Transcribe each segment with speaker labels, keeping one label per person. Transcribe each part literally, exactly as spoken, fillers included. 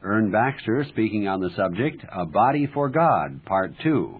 Speaker 1: Ern Baxter speaking on the subject, A Body for God, Part two.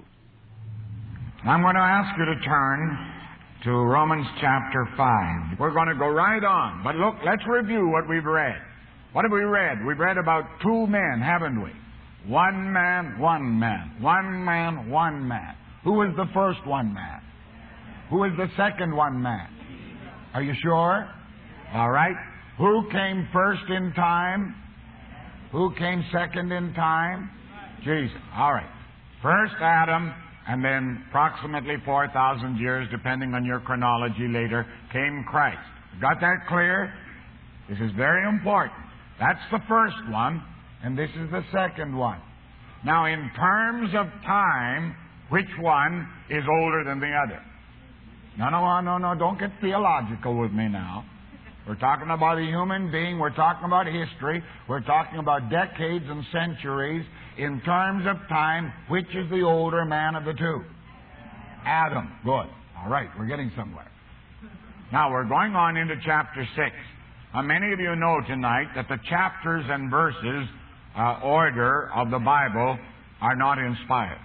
Speaker 2: I'm going to ask you to turn to Romans chapter five. We're going to go right on. But look, let's review what we've read. What have we read? We've read about two men, haven't we? One man, one man. One man, one man. Who was the first one man? Who was the second one man? Are you sure? All right. Who came first in time? Who came second in time? Jesus. All right. First Adam, and then approximately four thousand years, depending on your chronology later, came Christ. Got that clear? This is very important. That's the first one, and this is the second one. Now, in terms of time, which one is older than the other? No, no, no, no, don't get theological with me now. We're talking about a human being. We're talking about history. We're talking about decades and centuries. In terms of time, which is the older man of the two? Adam. Good. All right, we're getting somewhere. Now, we're going on into chapter six. Now, many of you know tonight that the chapters and verses uh, order of the Bible are not inspired.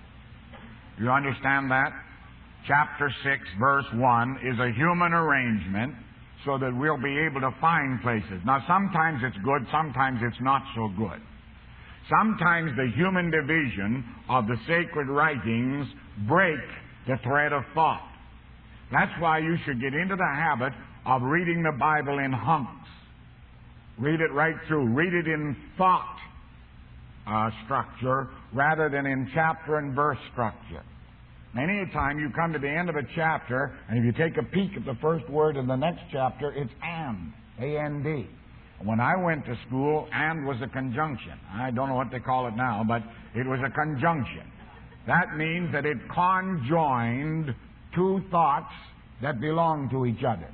Speaker 2: Do you understand that? Chapter six, verse one is a human arrangement so that we'll be able to find places. Now, sometimes it's good, sometimes it's not so good. Sometimes the human division of the sacred writings break the thread of thought. That's why you should get into the habit of reading the Bible in hunks. Read it right through. Read it in thought uh, structure rather than in chapter and verse structure. Many a time you come to the end of a chapter, and if you take a peek at the first word in the next chapter, it's and, A N D. When I went to school, and was a conjunction. I don't know what they call it now, but it was a conjunction. That means that it conjoined two thoughts that belong to each other.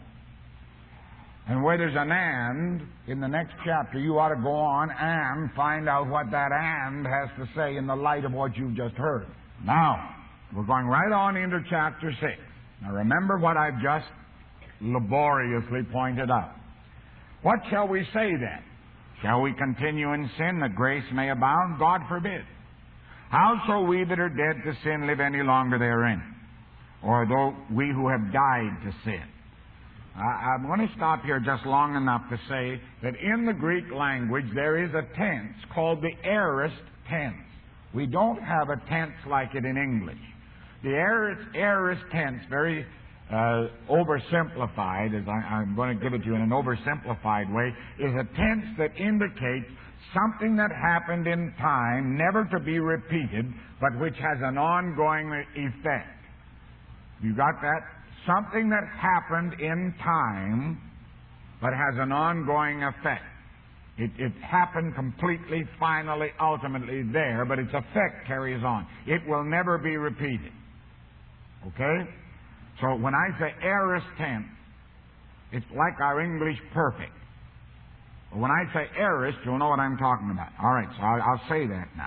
Speaker 2: And where there's an and in the next chapter, you ought to go on and find out what that and has to say in the light of what you've just heard. Now, we're going right on into chapter six. Now remember what I've just laboriously pointed out. What shall we say then? Shall we continue in sin that grace may abound? God forbid. How shall we that are dead to sin live any longer therein? Or though we who have died to sin? I, I'm going to stop here just long enough to say that in the Greek language there is a tense called the aorist tense. We don't have a tense like it in English. The aorist, aorist tense, very uh, oversimplified, as I, I'm going to give it to you in an oversimplified way, is a tense that indicates something that happened in time, never to be repeated, but which has an ongoing effect. You got that? Something that happened in time, but has an ongoing effect. It, it happened completely, finally, ultimately there, but its effect carries on. It will never be repeated. Okay? So when I say aorist tense, it's like our English perfect. But when I say aorist, you'll know what I'm talking about. All right, so I'll, I'll say that now.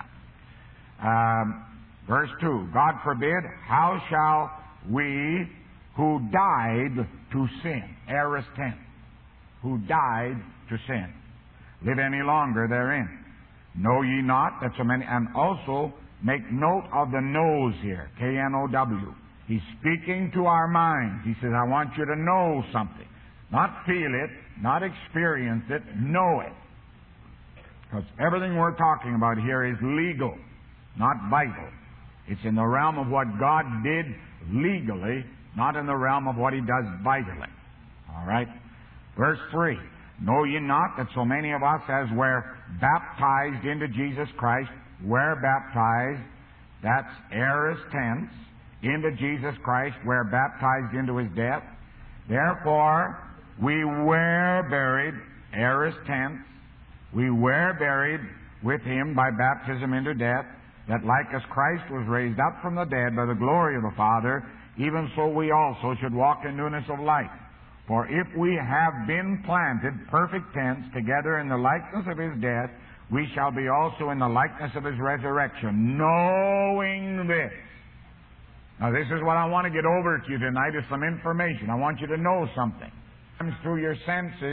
Speaker 2: Um, verse two, God forbid, how shall we who died to sin, aorist tense, who died to sin, live any longer therein? Know ye not that so many, and also make note of the knows here, K N O W. He's speaking to our minds. He says, I want you to know something. Not feel it, not experience it, know it. Because everything we're talking about here is legal, not vital. It's in the realm of what God did legally, not in the realm of what He does vitally. All right? Verse three. Know ye not that so many of us as were baptized into Jesus Christ, were baptized, that's aorist tense, into Jesus Christ, were baptized into His death. Therefore, we were buried, aorist tense, we were buried with Him by baptism into death, that like as Christ was raised up from the dead by the glory of the Father, even so we also should walk in newness of life. For if we have been planted, perfect tense, together in the likeness of His death, we shall be also in the likeness of His resurrection, knowing this. Now this is what I want to get over to you tonight, is some information. I want you to know something. Comes through your senses,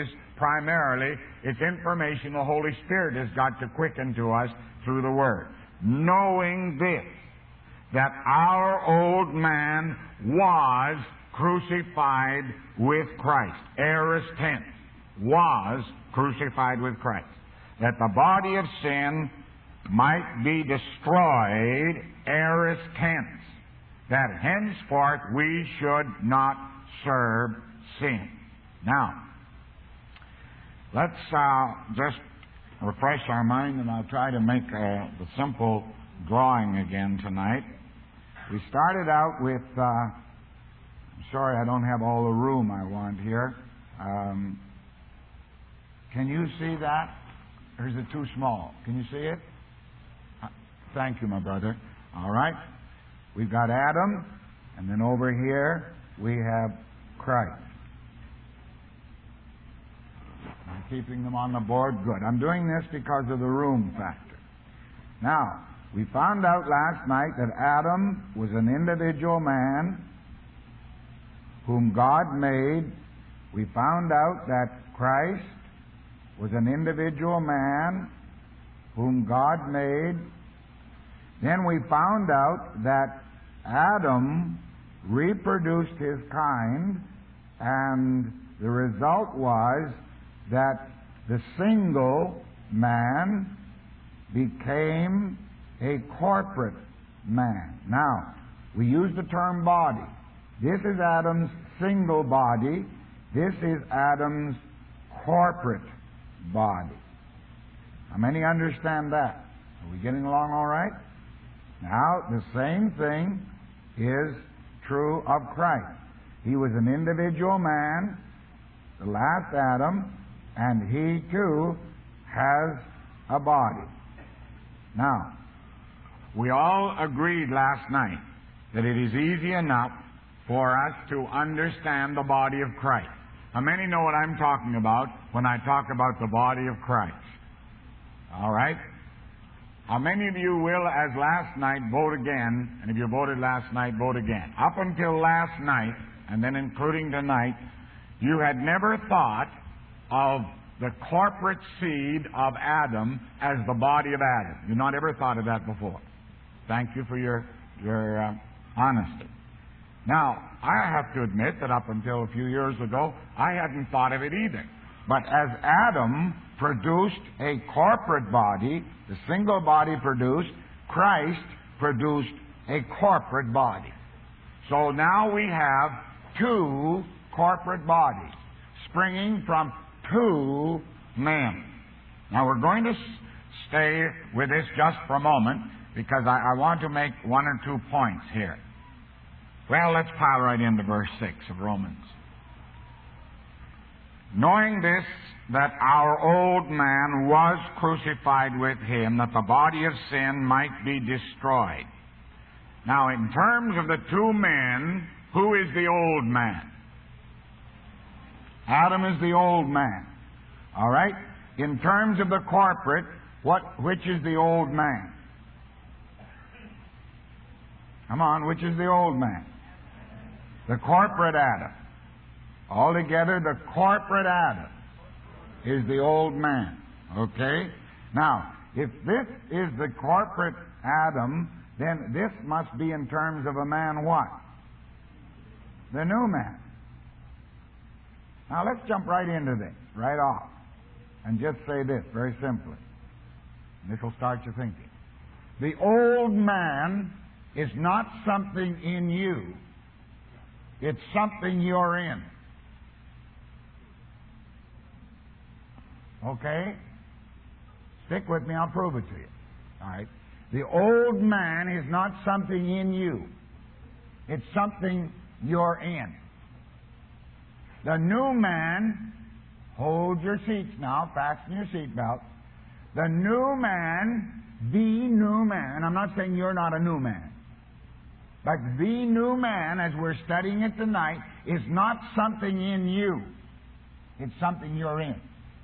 Speaker 2: primarily, it's information the Holy Spirit has got to quicken to us through the Word. Knowing this, that our old man was crucified with Christ. Aorist tense. Was crucified with Christ. That the body of sin might be destroyed. Aorist tense. That henceforth we should not serve sin. Now, let's uh, just refresh our mind, and I'll try to make uh, the simple drawing again tonight. We started out with, uh, I'm sorry I don't have all the room I want here. Um, can you see that? Or is it too small? Can you see it? Uh, thank you, my brother. All right. We've got Adam, and then over here we have Christ. I'm keeping them on the board. Good. I'm doing this because of the room factor. Now, we found out last night that Adam was an individual man whom God made. We found out that Christ was an individual man whom God made. Then we found out that Adam reproduced his kind, and the result was that the single man became a corporate man. Now, we use the term body. This is Adam's single body. This is Adam's corporate body. How many understand that? Are we getting along all right? Now, the same thing is true of Christ. He was an individual man, the last Adam, and he too has a body. Now, we all agreed last night that it is easy enough for us to understand the body of Christ. How many know what I'm talking about when I talk about the body of Christ? All right? How many of you will, as last night, vote again? And if you voted last night, vote again. Up until last night, and then including tonight, you had never thought of the corporate seed of Adam as the body of Adam. You've not ever thought of that before. Thank you for your, your uh, honesty. Now, I have to admit that up until a few years ago, I hadn't thought of it either. But as Adam produced a corporate body, the single body produced, Christ produced a corporate body. So now we have two corporate bodies springing from two men. Now we're going to stay with this just for a moment because I, I want to make one or two points here. Well, let's pile right into verse six of Romans. Knowing this, that our old man was crucified with him, that the body of sin might be destroyed. Now, in terms of the two men, who is the old man? Adam is the old man. All right? In terms of the corporate, what, which is the old man? Come on, which is the old man? The corporate Adam. Altogether, the corporate Adam is the old man. Okay? Now, if this is the corporate Adam, then this must be in terms of a man what? The new man. Now, let's jump right into this, right off, and just say this very simply. This will start you thinking. The old man is not something in you. It's something you're in. Okay? Stick with me, I'll prove it to you. All right? The old man is not something in you. It's something you're in. The new man, hold your seats now, fasten your seatbelt. The new man, the new man, and I'm not saying you're not a new man, but the new man, as we're studying it tonight, is not something in you. It's something you're in.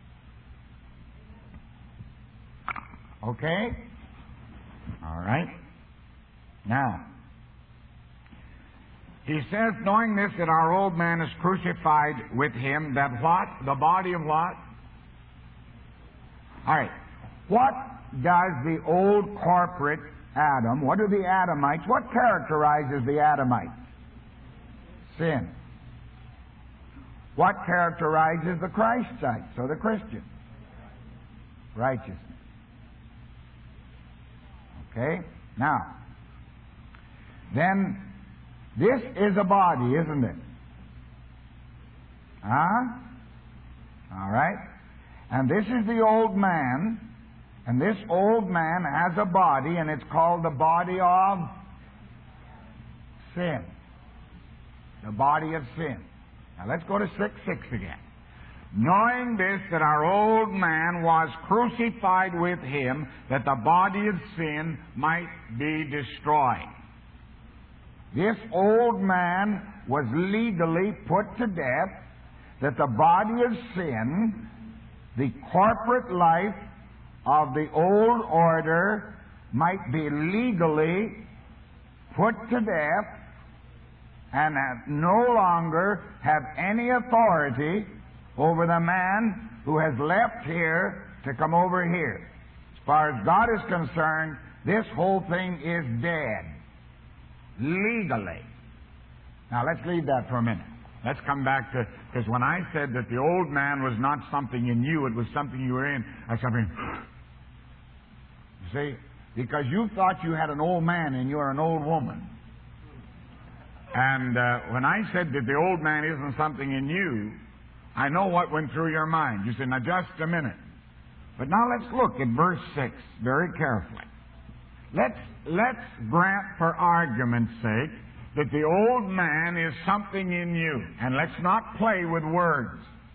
Speaker 2: Okay? All right. Now, he says, knowing this, that our old man is crucified with him, that what? The body of what? All right. What does the old corporate Adam, what do the Adamites, what characterizes the Adamites? Sin. What characterizes the Christites, or the Christian? Righteousness. Okay? Now, then, this is a body, isn't it? Huh? All right? And this is the old man, and this old man has a body, and it's called the body of sin. The body of sin. Now let's go to six six again. Knowing this, that our old man was crucified with him, that the body of sin might be destroyed. This old man was legally put to death, that the body of sin, the corporate life of the old order, might be legally put to death and have no longer have any authority over the man who has left here to come over here. As far as God is concerned, this whole thing is dead. Legally. Now let's leave that for a minute. Let's come back to, because when I said that the old man was not something in you, it was something you were in, I was something, you see, because you thought you had an old man and you're an old woman. And uh, when I said that the old man isn't something in you, I know what went through your mind. You said, now just a minute. But now let's look at verse six very carefully. Let's, let's grant for argument's sake that the old man is something in you. And let's not play with words.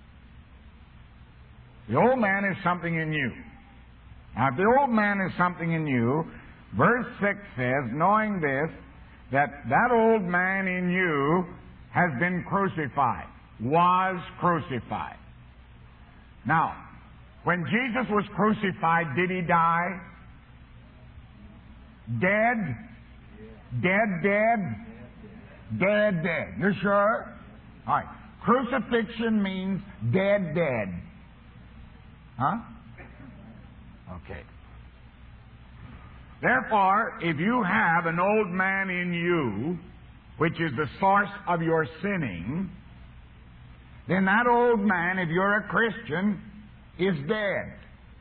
Speaker 2: The old man is something in you. Now, if the old man is something in you, verse six says, knowing this, that that old man in you has been crucified, was crucified. Now, when Jesus was crucified, did he die? Dead? Dead, dead? Dead, dead. You're sure? All right. Crucifixion means dead, dead. Huh? Okay. Therefore, if you have an old man in you, which is the source of your sinning, then that old man, if you're a Christian, is dead.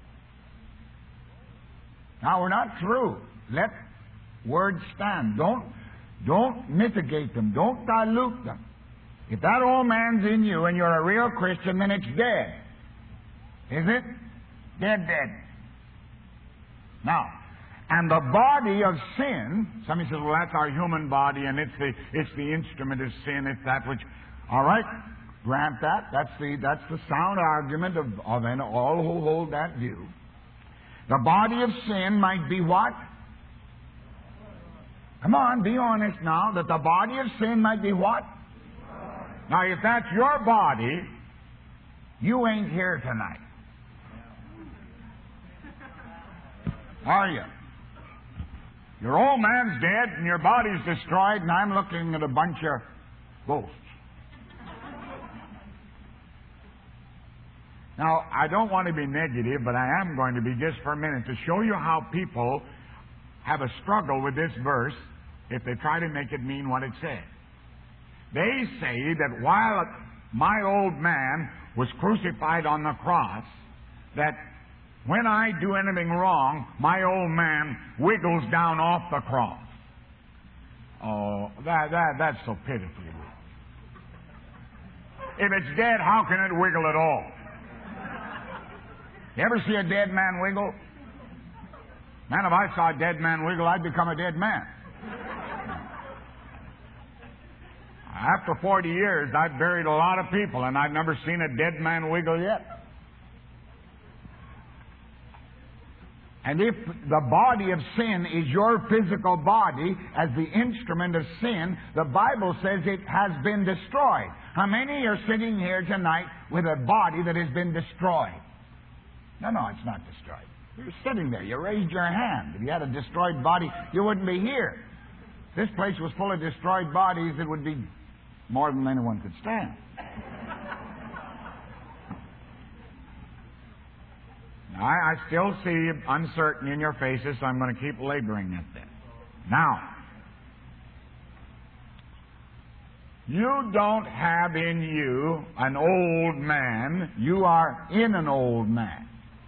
Speaker 2: Now, we're not through. Let words stand. Don't, don't mitigate them. Don't dilute them. If that old man's in you and you're a real Christian, then it's dead. Is it? Dead, dead. Now, and the body of sin, somebody says, well, that's our human body, and it's the it's the instrument of sin, it's that which, all right, grant that. That's the that's the sound argument of, of all who hold that view. The body of sin might be what? Come on, be honest now, that the body of sin might be what? Now, if that's your body, you ain't here tonight. Are you? Your old man's dead and your body's destroyed, and I'm looking at a bunch of ghosts. Now, I don't want to be negative, but I am going to be just for a minute to show you how people have a struggle with this verse if they try to make it mean what it says. They say that while my old man was crucified on the cross, that when I do anything wrong, my old man wiggles down off the cross. Oh, that, that, that's so pitifully weak. If it's dead, how can it wiggle at all? You ever see a dead man wiggle? Man, if I saw a dead man wiggle, I'd become a dead man. After forty years, I've buried a lot of people, and I've never seen a dead man wiggle yet. And if the body of sin is your physical body as the instrument of sin, the Bible says it has been destroyed. How many are sitting here tonight with a body that has been destroyed? No, no, it's not destroyed. You're sitting there. You raised your hand. If you had a destroyed body, you wouldn't be here. If this place was full of destroyed bodies, it would be more than anyone could stand. I, I still see uncertainty in your faces, so I'm going to keep laboring at this. Now, you don't have in you an old man. You are in an old man.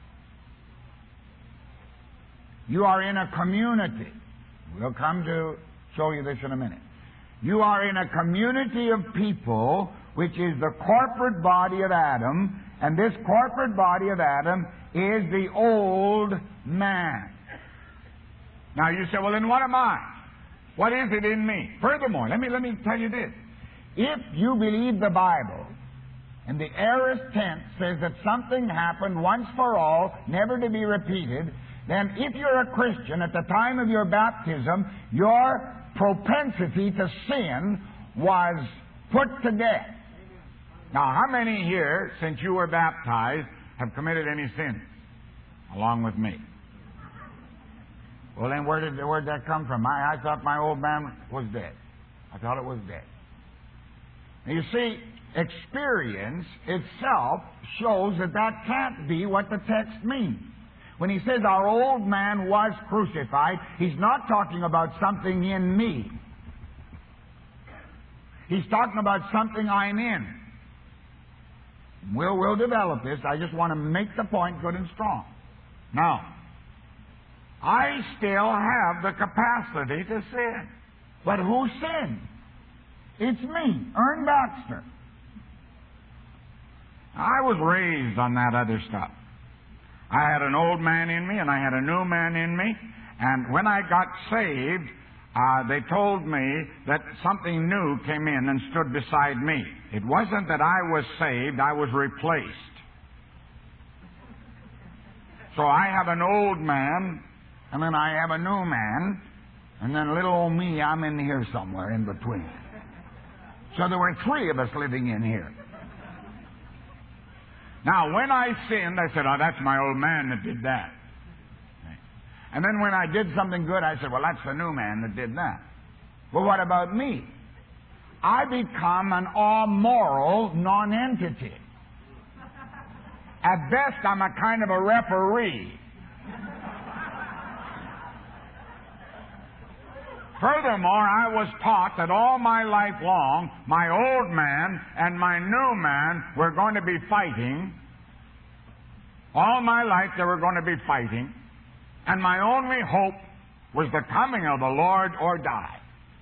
Speaker 2: You are in a community. We'll come to show you this in a minute. You are in a community of people, which is the corporate body of Adam, and this corporate body of Adam is the old man. Now you say, well, then what am I? What is it in me? Furthermore, let me let me tell you this. If you believe the Bible, and the aorist tense says that something happened once for all, never to be repeated, then if you're a Christian, at the time of your baptism, your propensity to sin was put to death. Now, how many here, since you were baptized, have committed any sin along with me? Well, then where did, where did that come from? I, I thought my old man was dead. I thought it was dead. Now, you see, experience itself shows that that can't be what the text means. When he says our old man was crucified, he's not talking about something in me. He's talking about something I'm in. We'll, we'll develop this. I just want to make the point good and strong. Now, I still have the capacity to sin. But who sinned? It's me, Ern Baxter. I was raised on that other stuff. I had an old man in me, and I had a new man in me. And when I got saved, uh, they told me that something new came in and stood beside me. It wasn't that I was saved, I was replaced. So I have an old man, and then I have a new man, and then little old me, I'm in here somewhere in between. So there were three of us living in here. Now, when I sinned, I said, oh, that's my old man that did that. And then when I did something good, I said, well, that's the new man that did that. Well, what about me? I become an amoral nonentity. At best, I'm a kind of a referee. Furthermore, I was taught that all my life long, my old man and my new man were going to be fighting. All my life they were going to be fighting. And my only hope was the coming of the Lord or die.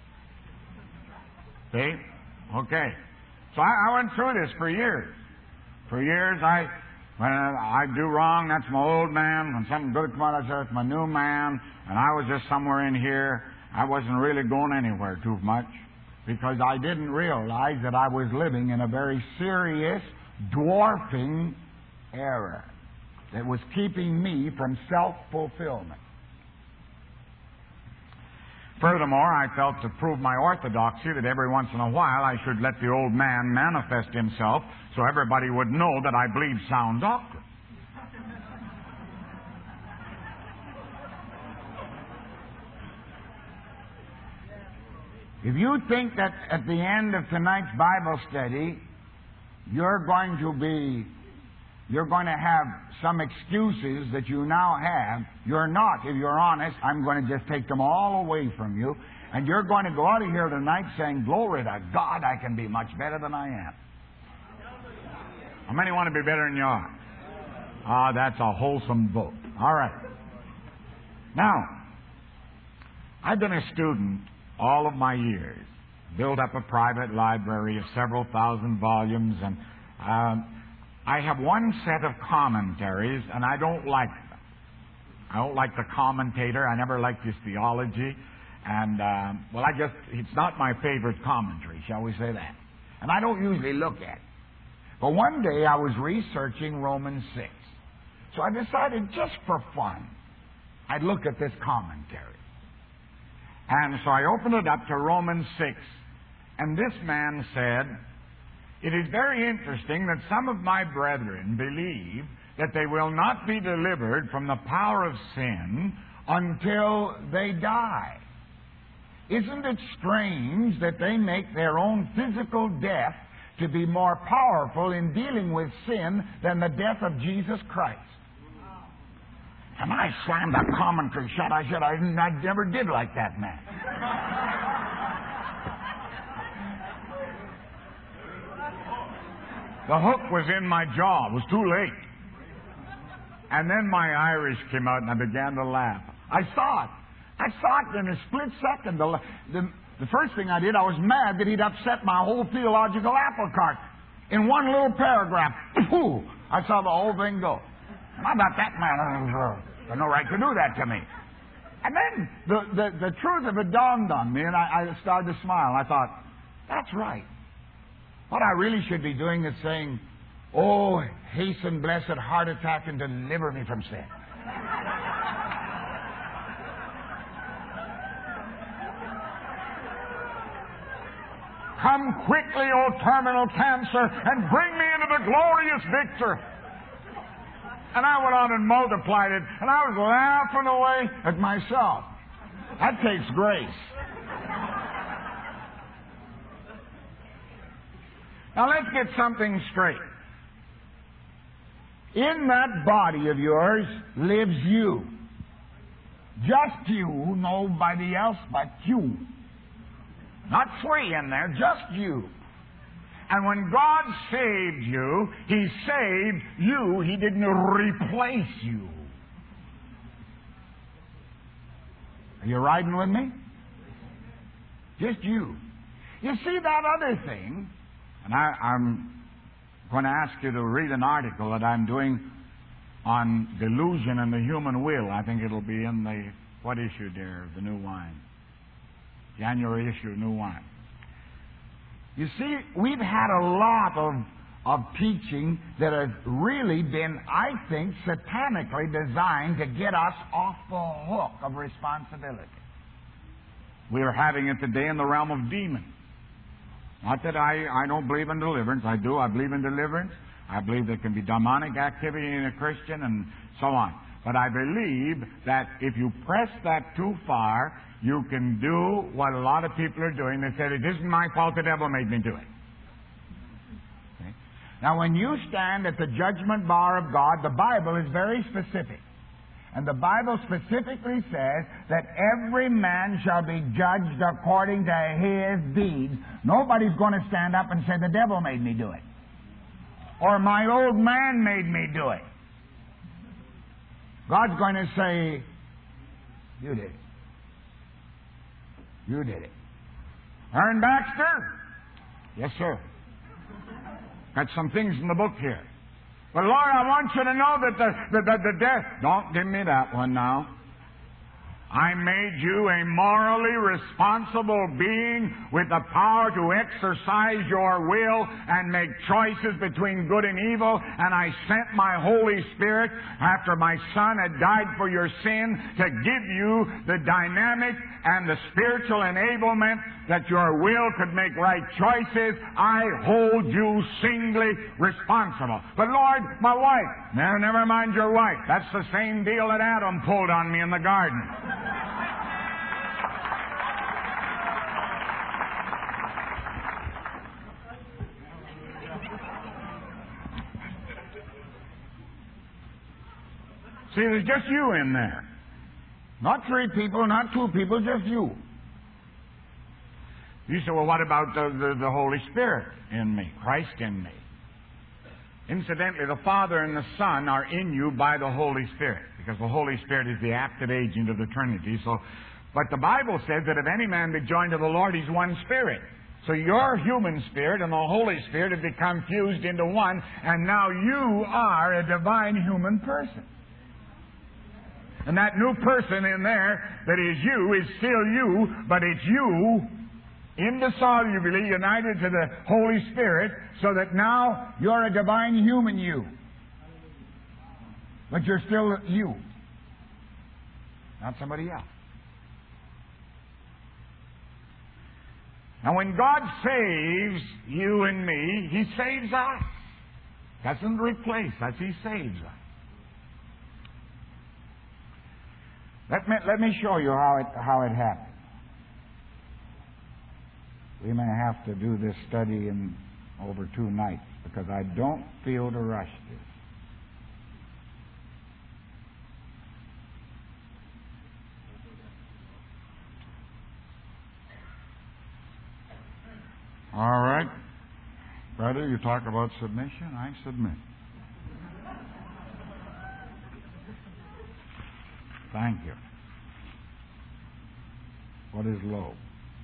Speaker 2: See? Okay. So I, I went through this for years. For years, I, when I do wrong, that's my old man. When something good comes out, I say, that's my new man. And I was just somewhere in here. I wasn't really going anywhere too much because I didn't realize that I was living in a very serious, dwarfing error that was keeping me from self-fulfillment. Furthermore, I felt to prove my orthodoxy that every once in a while I should let the old man manifest himself so everybody would know that I believe sound doctrine. If you think that at the end of tonight's Bible study, you're going to be, you're going to have some excuses that you now have, you're not. If you're honest, I'm going to just take them all away from you, and you're going to go out of here tonight saying, glory to God, I can be much better than I am. How many want to be better than you are? Ah, that's a wholesome vote. All right. Now, I've been a student all of my years, built up a private library of several thousand volumes, and um, I have one set of commentaries, and I don't like them. I don't like the commentator. I never liked his theology, and um, well, I just, it's not my favorite commentary, shall we say that. And I don't usually look at it. But one day I was researching Romans six. So I decided just for fun, I'd look at this commentary. And so I opened it up to Romans six, and this man said, it is very interesting that some of my brethren believe that they will not be delivered from the power of sin until they die. Isn't it strange that they make their own physical death to be more powerful in dealing with sin than the death of Jesus Christ? And I slammed the commentary shut. I said, I, I never did like that man. The hook was in my jaw. It was too late. And then my Irish came out and I began to laugh. I saw it. I saw it in a split second. The, the, the first thing I did, I was mad that he'd upset my whole theological apple cart. In one little paragraph, pooh, I saw the whole thing go. How about that man? There's no right to do that to me. And then the, the, the truth of it dawned on me, and I, I started to smile. I thought, that's right. What I really should be doing is saying, oh, hasten blessed heart attack and deliver me from sin. Come quickly, O terminal cancer, and bring me into the glorious victor. And I went on and multiplied it, and I was laughing away at myself. That takes grace. Now let's get something straight. In that body of yours lives you. Just you, nobody else but you. Not three in there, just you. And when God saved you, He saved you. He didn't replace you. Are you riding with me? Just you. You see that other thing, and I, I'm going to ask you to read an article that I'm doing on delusion and the human will. I think it'll be in the, what issue, dear, the New Wine? January issue, New Wine. You see, we've had a lot of, of teaching that has really been, I think, satanically designed to get us off the hook of responsibility. We are having it today in the realm of demons. Not that I, I don't believe in deliverance. I do. I believe in deliverance. I believe there can be demonic activity in a Christian and so on. But I believe that if you press that too far, you can do what a lot of people are doing. They said, it isn't my fault, the devil made me do it. Okay? Now, when you stand at the judgment bar of God, the Bible is very specific. And the Bible specifically says that every man shall be judged according to his deeds. Nobody's going to stand up and say, the devil made me do it. Or my old man made me do it. God's going to say, you did it. You did it. Aaron Baxter? Yes, sir. Got some things in the book here. But Lord, I want you to know that the, the, the, the death... Don't give me that one now. I made you a morally responsible being with the power to exercise your will and make choices between good and evil. And I sent my Holy Spirit after my Son had died for your sin to give you the dynamic and the spiritual enablement that your will could make right choices. I hold you singly responsible. But Lord, my wife, no, never mind your wife. That's the same deal that Adam pulled on me in the garden. See, there's just you in there. Not three people, not two people, just you. You say, well, what about the, the, the Holy Spirit in me, Christ in me? Incidentally, the Father and the Son are in you by the Holy Spirit, because the Holy Spirit is the active agent of the Trinity. So, but the Bible says that if any man be joined to the Lord, he's one spirit. So your human spirit and the Holy Spirit have become fused into one, and now you are a divine human person. And that new person in there that is you is still you, but it's you indissolubly united to the Holy Spirit, so that now you're a divine human you. But you're still you, not somebody else. Now when God saves you and me, He saves us. Doesn't replace us, He saves us. Let me, let me show you how it, how it happened. We may have to do this study in over two nights, because I don't feel to rush this. All right. Brother, you talk about submission, I submit. Thank you. What is low?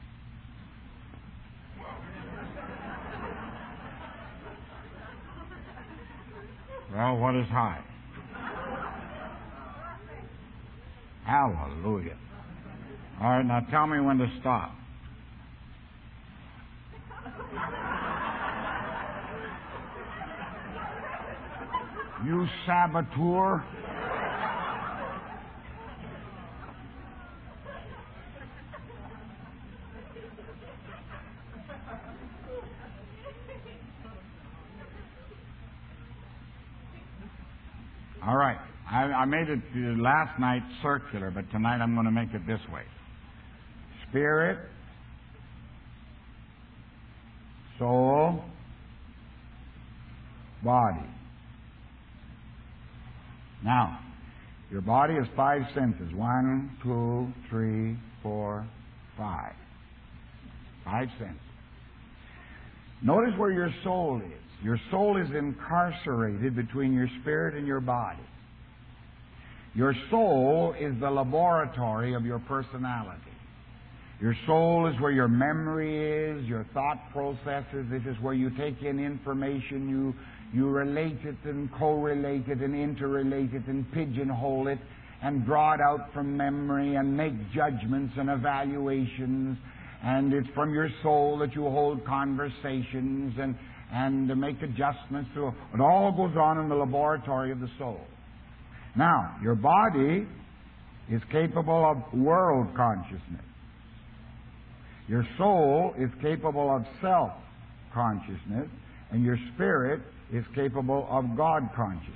Speaker 2: Well, what is high? Hallelujah. All right, now tell me when to stop. You saboteur. All right. I, I made it last night circular, but tonight I'm going to make it this way. Spirit, soul, body. Now, your body has five senses. One, two, three, four, five. Five senses. Notice where your soul is. Your soul is incarcerated between your spirit and your body. Your soul is the laboratory of your personality. Your soul is where your memory is, your thought processes. This is where you take in information, you, you relate it and correlate it and interrelate it and pigeonhole it and draw it out from memory and make judgments and evaluations. And it's from your soul that you hold conversations and, and make adjustments to it. It all goes on in the laboratory of the soul. Now, your body is capable of world consciousness. Your soul is capable of self-consciousness, and your spirit is capable of God consciousness.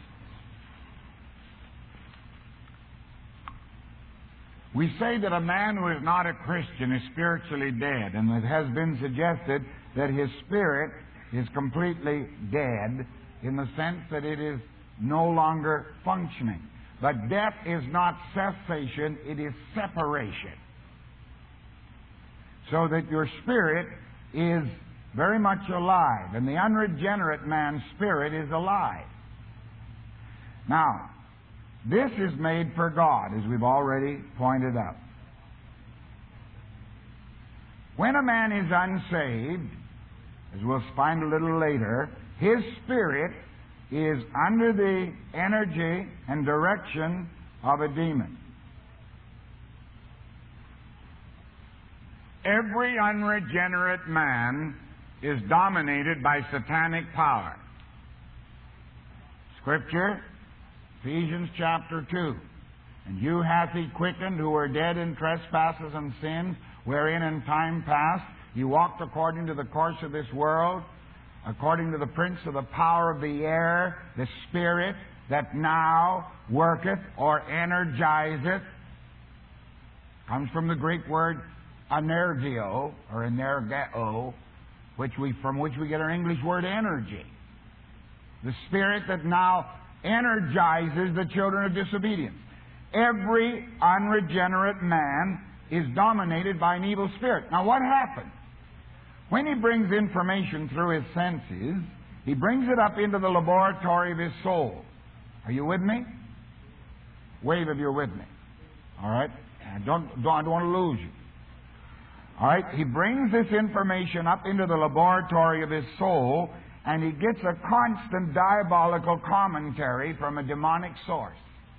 Speaker 2: We say that a man who is not a Christian is spiritually dead, and it has been suggested that his spirit is completely dead in the sense that it is no longer functioning. But death is not cessation, it is separation. So that your spirit is very much alive, and the unregenerate man's spirit is alive. Now, this is made for God, as we've already pointed out. When a man is unsaved, as we'll find a little later, his spirit is under the energy and direction of a demon. Every unregenerate man is dominated by satanic power. Scripture, Ephesians chapter two. And you hath he quickened who were dead in trespasses and sins, wherein in time past you walked according to the course of this world, according to the prince of the power of the air, the spirit that now worketh or energizeth. Comes from the Greek word energio, or energeo, which we, from which we get our English word energy. The spirit that now energizes the children of disobedience. Every unregenerate man is dominated by an evil spirit. Now what happens? When he brings information through his senses, he brings it up into the laboratory of his soul. Are you with me? Wave if you're with me. All right? I don't, don't, I don't want to lose you. All right? He brings this information up into the laboratory of his soul, and he gets a constant diabolical commentary from a demonic source.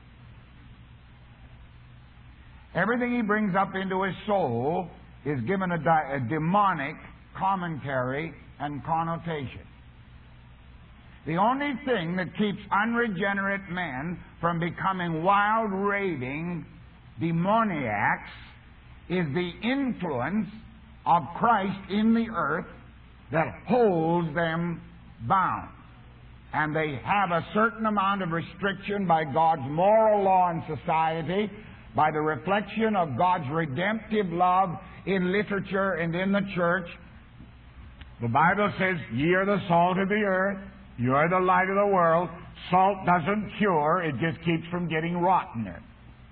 Speaker 2: Everything he brings up into his soul is given a, di- a demonic commentary and connotation. The only thing that keeps unregenerate men from becoming wild, raving demoniacs is the influence of Christ in the earth that holds them bound. And they have a certain amount of restriction by God's moral law in society, by the reflection of God's redemptive love in literature and in the church. The Bible says, ye are the salt of the earth, you are the light of the world. Salt doesn't cure, it just keeps from getting rottener.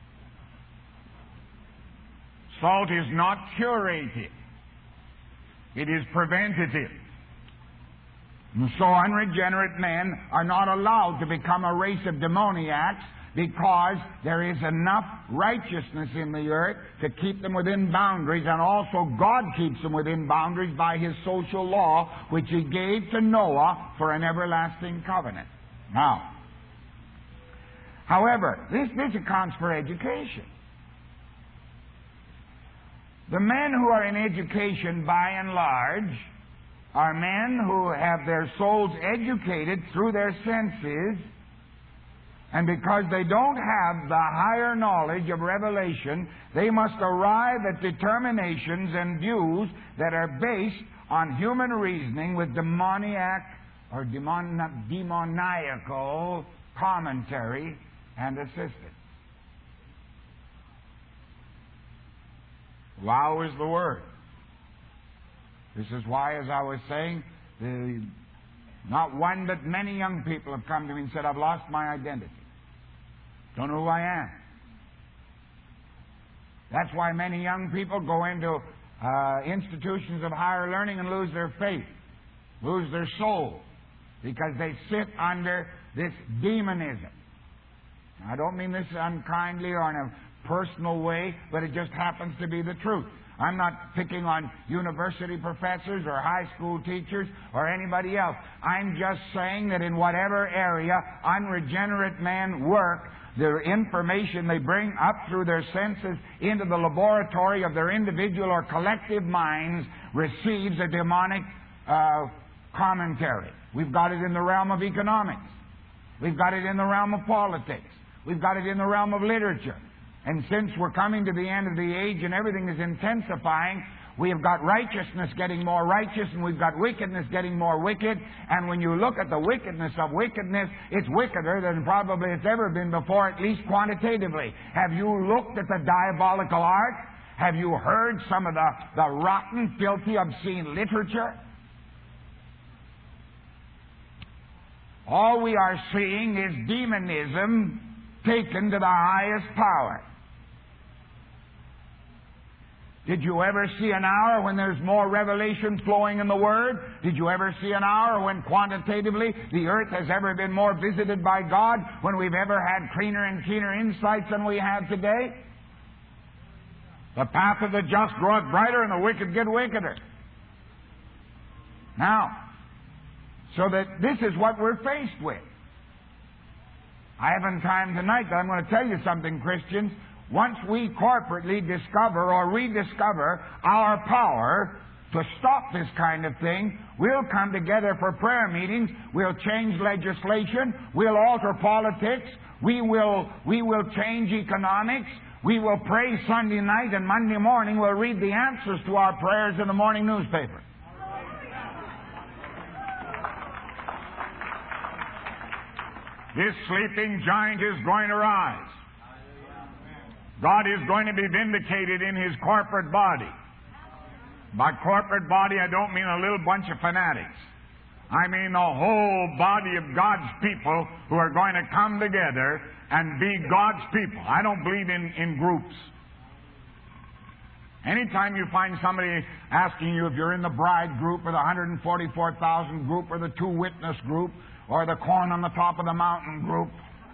Speaker 2: Salt is not curative. It is preventative. And so unregenerate men are not allowed to become a race of demoniacs because there is enough righteousness in the earth to keep them within boundaries, and also God keeps them within boundaries by His social law, which He gave to Noah for an everlasting covenant. Now, however, this, this accounts for education. The men who are in education, by and large, are men who have their souls educated through their senses, and because they don't have the higher knowledge of revelation, they must arrive at determinations and views that are based on human reasoning with demoniac or demon, demoniacal commentary and assistance. Wow is the word. This is why, as I was saying, the, not one but many young people have come to me and said, I've lost my identity. Don't know who I am. That's why many young people go into uh, institutions of higher learning and lose their faith, lose their soul, because they sit under this demonism. I don't mean this unkindly or in a personal way, but it just happens to be the truth. I'm not picking on university professors or high school teachers or anybody else. I'm just saying that in whatever area unregenerate men work, the information they bring up through their senses into the laboratory of their individual or collective minds receives a demonic uh, commentary. We've got it in the realm of economics. We've got it in the realm of politics. We've got it in the realm of literature. And since we're coming to the end of the age and everything is intensifying, we have got righteousness getting more righteous, and we've got wickedness getting more wicked. And when you look at the wickedness of wickedness, it's wickeder than probably it's ever been before, at least quantitatively. Have you looked at the diabolical art? Have you heard some of the, the rotten, filthy, obscene literature? All we are seeing is demonism taken to the highest power. Did you ever see an hour when there's more revelation flowing in the Word? Did you ever see an hour when quantitatively the earth has ever been more visited by God, when we've ever had cleaner and keener insights than we have today? The path of the just groweth brighter, and the wicked get wickeder. Now, so that this is what we're faced with. I haven't time tonight, but I'm going to tell you something, Christians. Once we corporately discover or rediscover our power to stop this kind of thing, we'll come together for prayer meetings, we'll change legislation, we'll alter politics, we will, we will change economics, we will pray Sunday night, and Monday morning we'll read the answers to our prayers in the morning newspaper. This sleeping giant is going to rise. God is going to be vindicated in His corporate body. By corporate body, I don't mean a little bunch of fanatics. I mean the whole body of God's people who are going to come together and be God's people. I don't believe in, in groups. Anytime you find somebody asking you if you're in the bride group or the one hundred forty-four thousand group or the two witness group or the corn on the top of the mountain group,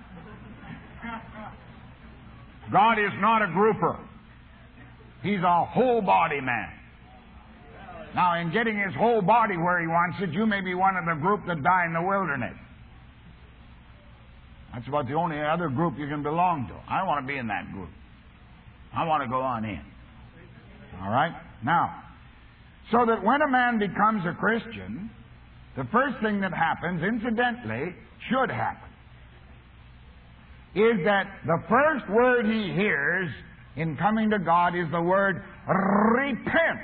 Speaker 2: God is not a grouper. He's a whole body man. Now, in getting His whole body where He wants it, you may be one of the group that die in the wilderness. That's about the only other group you can belong to. I don't want to be in that group. I want to go on in. All right? Now, so that when a man becomes a Christian, the first thing that happens, incidentally, should happen, is that the first word he hears in coming to God is the word repent.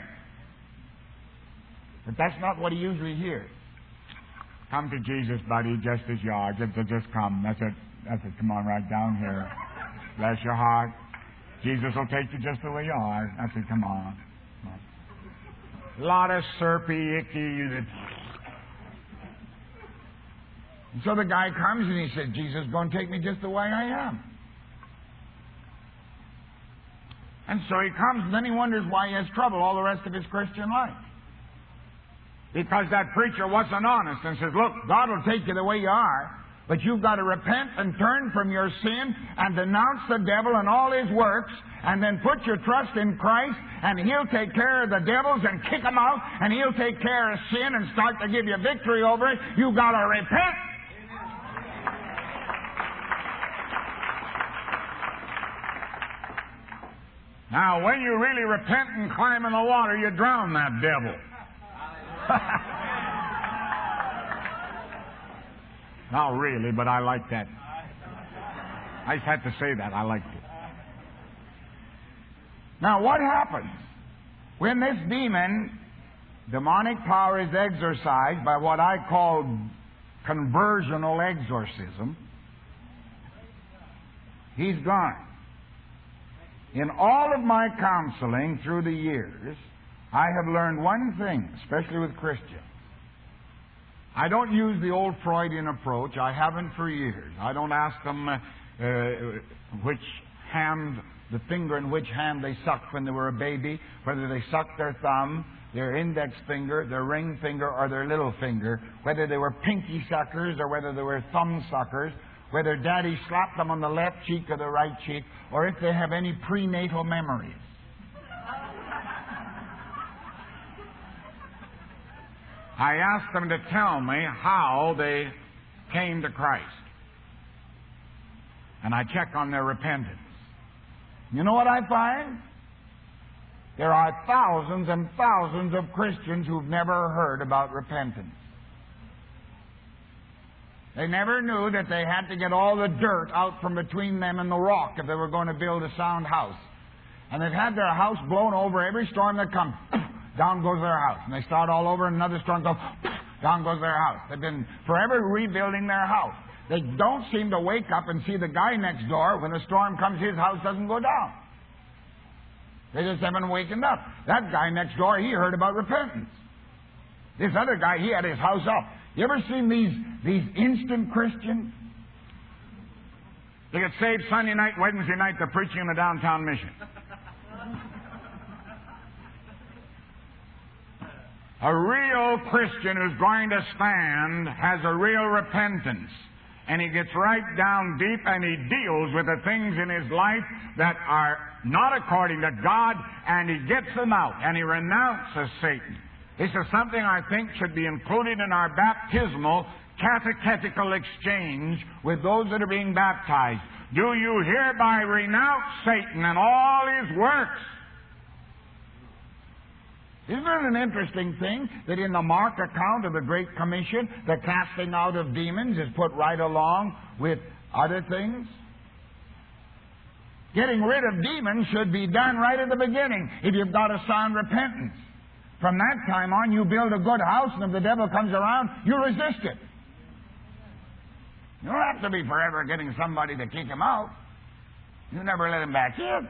Speaker 2: But that's not what he usually hears. Come to Jesus, buddy, just as you are. Just, just come. That's it. That's it. Come on right down here. Bless your heart. Jesus will take you just the way you are. That's it. Come on. Come on. A lot of syrupy, icky. And so the guy comes and he said, Jesus is going to take me just the way I am. And so he comes, and then he wonders why he has trouble all the rest of his Christian life. because that preacher wasn't honest and says, look, God will take you the way you are, but you've got to repent and turn from your sin and denounce the devil and all his works, and then put your trust in Christ, and He'll take care of the devils and kick them out, and He'll take care of sin and start to give you victory over it. You've got to repent. Now, when you really repent and climb in the water, you drown that devil. Not really, but I like that. I just had to say that. I liked it. Now, what happens when this demon, demonic power, is exorcised by what I call conversional exorcism? He's gone. In all of my counseling through the years, I have learned one thing, especially with Christians. I don't use the old Freudian approach. I haven't for years. I don't ask them uh, uh, which hand, the finger in which hand they sucked when they were a baby, whether they sucked their thumb, their index finger, their ring finger, or their little finger, whether they were pinky suckers or whether they were thumb suckers, whether Daddy slapped them on the left cheek or the right cheek, or if they have any prenatal memories. I asked them to tell me how they came to Christ. And I check on their repentance. You know what I find? There are thousands and thousands of Christians who've never heard about repentance. They never knew that they had to get all the dirt out from between them and the rock if they were going to build a sound house. And they've had their house blown over every storm that comes. Down goes their house. And they start all over, and another storm goes, down goes their house. They've been forever rebuilding their house. They don't seem to wake up and see the guy next door. When a storm comes, his house doesn't go down. They just haven't wakened up. That guy next door, he heard about repentance. This other guy, he had his house up. You ever seen these, these instant Christians? They get saved Sunday night, Wednesday night, they're preaching in the downtown mission. A real Christian who's going to stand has a real repentance. And he gets right down deep and he deals with the things in his life that are not according to God, and he gets them out and he renounces Satan. This is something I think should be included in our baptismal catechetical exchange with those that are being baptized. Do you hereby renounce Satan and all his works? Isn't it an interesting thing that in the Mark account of the Great Commission, the casting out of demons is put right along with other things? Getting rid of demons should be done right at the beginning if you've got a sound repentance. From that time on, you build a good house, and if the devil comes around, you resist it. You don't have to be forever getting somebody to kick him out. You never let him back in.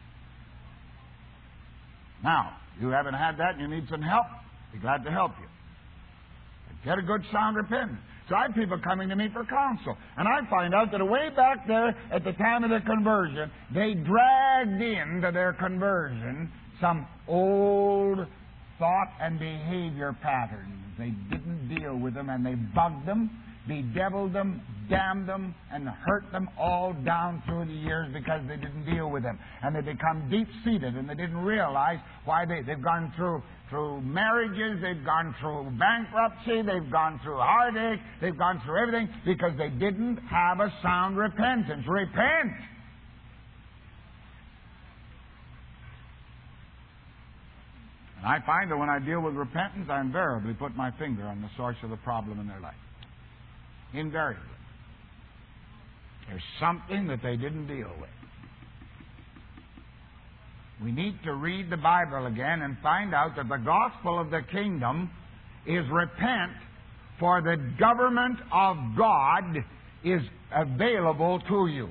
Speaker 2: Now, you haven't had that and you need some help, be glad to help you. Get a good sound repentance. So I have people coming to me for counsel. And I find out that way back there at the time of their conversion, they dragged into their conversion some old thought and behavior patterns. They didn't deal with them, and they bugged them, bedeviled them, damned them, and hurt them all down through the years because they didn't deal with them. And they become deep-seated, and they didn't realize why they, they've gone through through marriages, they've gone through bankruptcy, they've gone through heartache, they've gone through everything because they didn't have a sound repentance. Repent! And I find that when I deal with repentance, I invariably put my finger on the source of the problem in their life. Invariably. There's something that they didn't deal with. We need to read the Bible again and find out that the gospel of the kingdom is repent, for the government of God is available to you.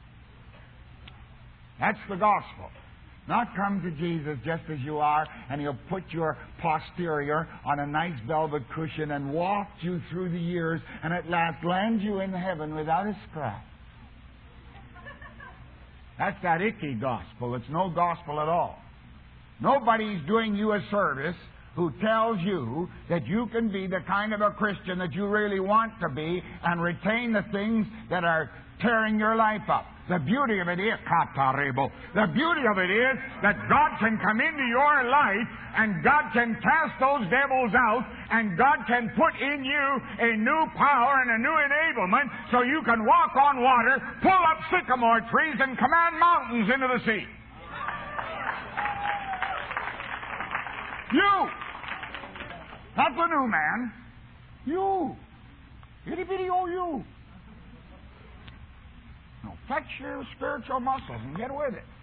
Speaker 2: That's the gospel. Not come to Jesus just as you are, and He'll put your posterior on a nice velvet cushion and walk you through the years, and at last land you in heaven without a scratch. That's that icky gospel. It's no gospel at all. Nobody's doing you a service who tells you that you can be the kind of a Christian that you really want to be and retain the things that are tearing your life up. The beauty of it is, the beauty of it is that God can come into your life and God can cast those devils out and God can put in you a new power and a new enablement so you can walk on water, pull up sycamore trees, and command mountains into the sea. You! Not the new man. You! Itty bitty old you. No, flex your spiritual muscles and get with it.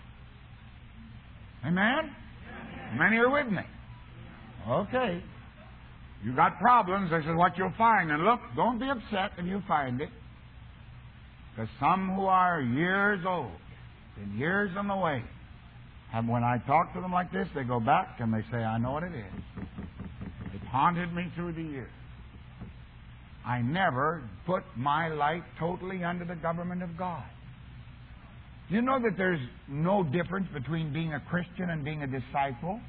Speaker 2: Amen? Many are with me. Okay. You got problems, this is what you'll find. And look, don't be upset if you find it. Because some who are years old, and years on the way, and when I talk to them like this, they go back and they say, I know what it is. It haunted me through the years. I never put my life totally under the government of God. You know that there's no difference between being a Christian and being a disciple?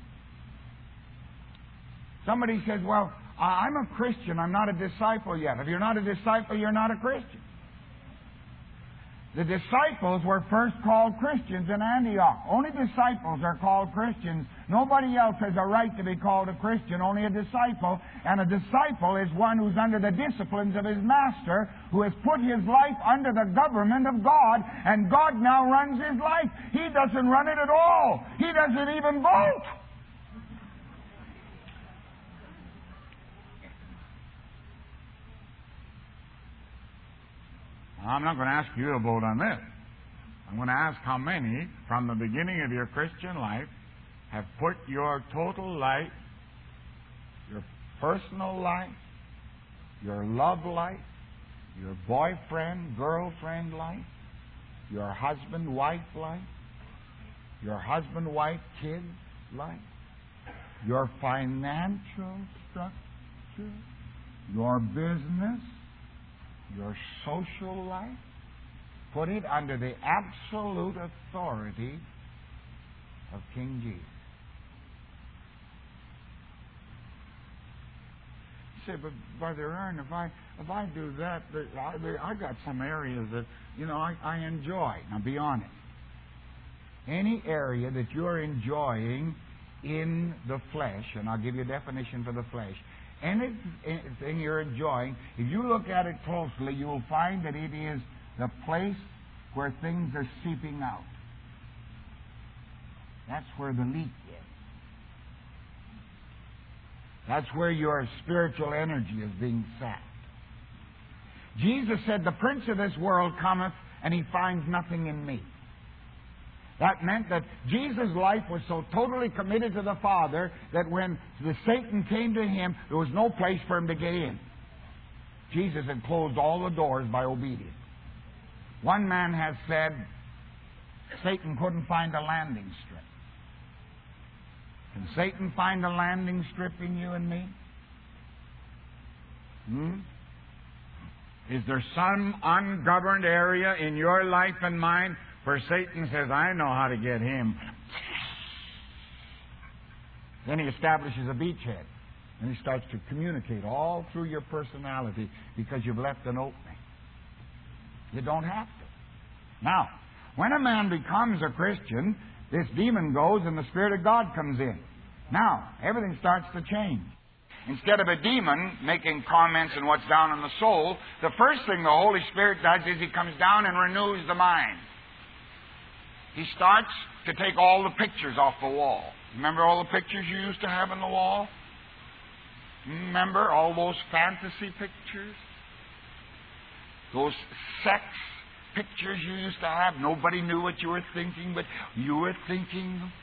Speaker 2: Somebody says, well, I'm a Christian, I'm not a disciple yet. If you're not a disciple, you're not a Christian. The disciples were first called Christians in Antioch. Only disciples are called Christians. Nobody else has a right to be called a Christian, only a disciple. And a disciple is one who's under the disciplines of his master, who has put his life under the government of God, and God now runs his life. He doesn't run it at all. He doesn't even vote. I'm not going to ask you to vote on this. I'm going to ask how many, from the beginning of your Christian life, have put your total life, your personal life, your love life, your boyfriend, girlfriend life, your husband-wife life, your husband-wife kids life, your financial structure, your business, your social life, put it under the absolute authority of King Jesus. You say, but Brother Ern, if I if I do that, I, I got some areas that you know I, I enjoy. Now, be honest. Any area that you're enjoying in the flesh, and I'll give you a definition for the flesh. Anything you're enjoying, if you look at it closely, you will find that it is the place where things are seeping out. That's where the leak is. That's where your spiritual energy is being sapped. Jesus said, the prince of this world cometh, and he finds nothing in me. That meant that Jesus' life was so totally committed to the Father that when the Satan came to him, there was no place for him to get in. Jesus had closed all the doors by obedience. One man has said, Satan couldn't find a landing strip. Can Satan find a landing strip in you and me? Hmm? Is there some ungoverned area in your life and mine where Satan says, I know how to get him? Then he establishes a beachhead. And he starts to communicate all through your personality because you've left an opening. You don't have to. Now, when a man becomes a Christian, this demon goes and the Spirit of God comes in. Now, everything starts to change. Instead of a demon making comments on what's down in the soul, the first thing the Holy Spirit does is he comes down and renews the mind. He starts to take all the pictures off the wall. Remember all the pictures you used to have on the wall? Remember all those fantasy pictures? Those sex pictures you used to have? Nobody knew what you were thinking, but you were thinking them.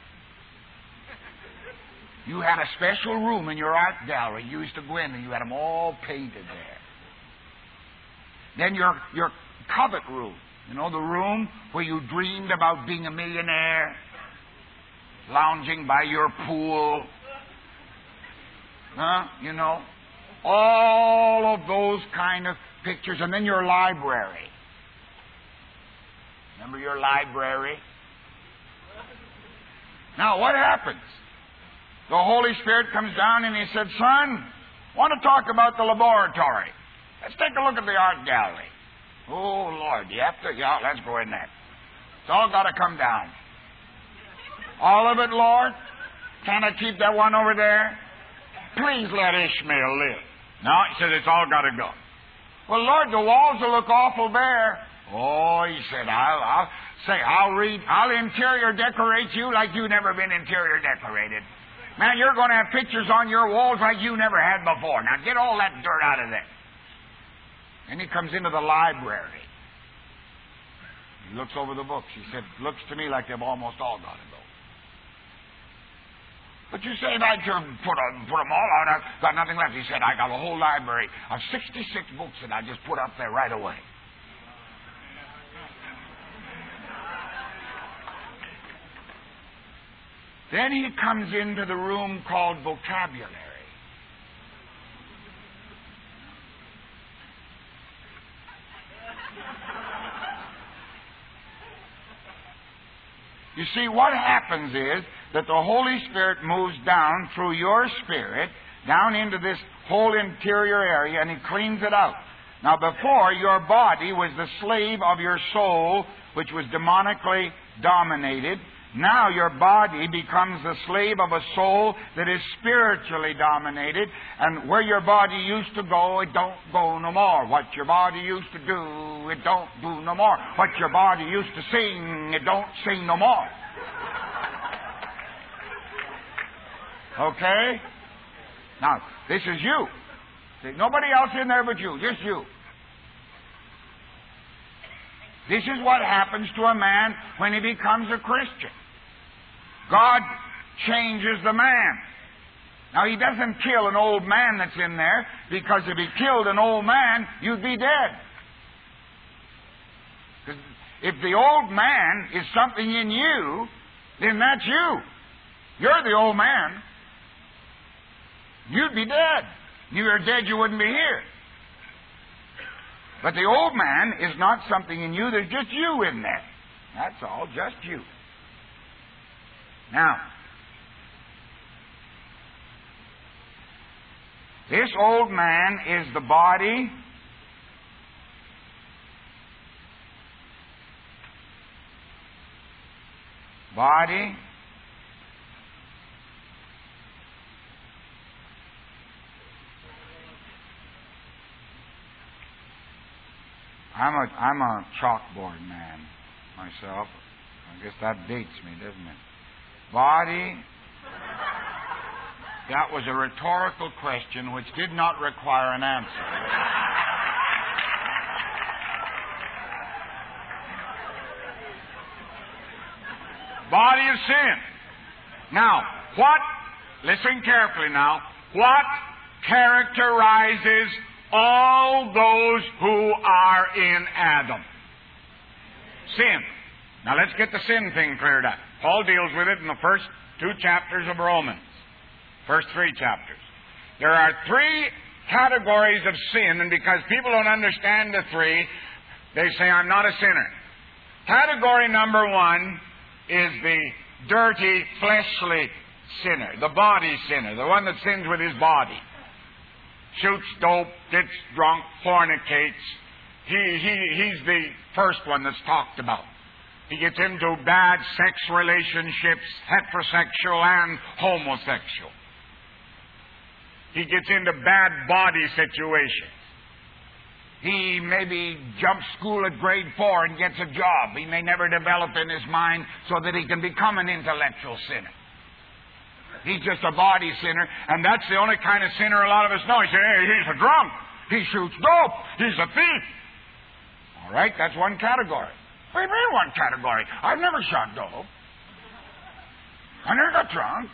Speaker 2: You had a special room in your art gallery. You used to go in and you had them all painted there. Then your, your covet room. You know, the room where you dreamed about being a millionaire, lounging by your pool. Huh? You know, all of those kind of pictures. And then your library. Remember your library? Now, what happens? the Holy Spirit comes down and he said, son, I want to talk about the laboratory. Let's take a look at the art gallery. Oh, Lord, you have to, yeah, let's go in there. It's all got to come down. All of it, Lord? Can I keep that one over there? Please let Ishmael live. No, he said, it's all got to go. Well, Lord, the walls will look awful bare. Oh, he said, I'll, I'll say, I'll read, I'll interior decorate you like you've never been interior decorated. Man, you're going to have pictures on your walls like you never had before. Now, get all that dirt out of there. And he comes into the library. He looks over the books. He said, looks to me like they've almost all got to go. But you say I can put, a, put them all out. I've got nothing left. He said, I got a whole library of sixty-six books that I just put up there right away. Then he comes into the room called vocabulary. You see, what happens is that the Holy Spirit moves down through your spirit, down into this whole interior area, and He cleans it out. Now, before, your body was the slave of your soul, which was demonically dominated. Now your body becomes the slave of a soul that is spiritually dominated, and where your body used to go, it don't go no more. What your body used to do, it don't do no more. What your body used to sing, it don't sing no more. Okay? Now, this is you. See, nobody else in there but you, just you. This is what happens to a man when he becomes a Christian. God changes the man. Now, He doesn't kill an old man that's in there, because if He killed an old man, you'd be dead. If the old man is something in you, then that's you. You're the old man. You'd be dead. If you were dead, you wouldn't be here. But the old man is not something in you. There's just you in there. That's all, just you. Now, this old man is the body body I'm a I'm a chalkboard man myself. I guess that dates me, doesn't it? Body. That was a rhetorical question which did not require an answer. Body of sin. Now, what, listen carefully now, what characterizes all those who are in Adam? Sin. Now let's get the sin thing cleared up. Paul deals with it in the first two chapters of Romans. First three chapters. There are three categories of sin, and because people don't understand the three, they say, I'm not a sinner. Category number one is the dirty, fleshly sinner, the body sinner, the one that sins with his body. Shoots dope, gets drunk, fornicates. He, he, he's the first one that's talked about. He gets into bad sex relationships, heterosexual and homosexual. He gets into bad body situations. He maybe jumps school at grade four and gets a job. He may never develop in his mind so that he can become an intellectual sinner. He's just a body sinner, and that's the only kind of sinner a lot of us know. He says, hey, he's a drunk. He shoots dope. He's a thief. All right, that's one category. What do you mean one category? I've never shot dope. I never got drunk.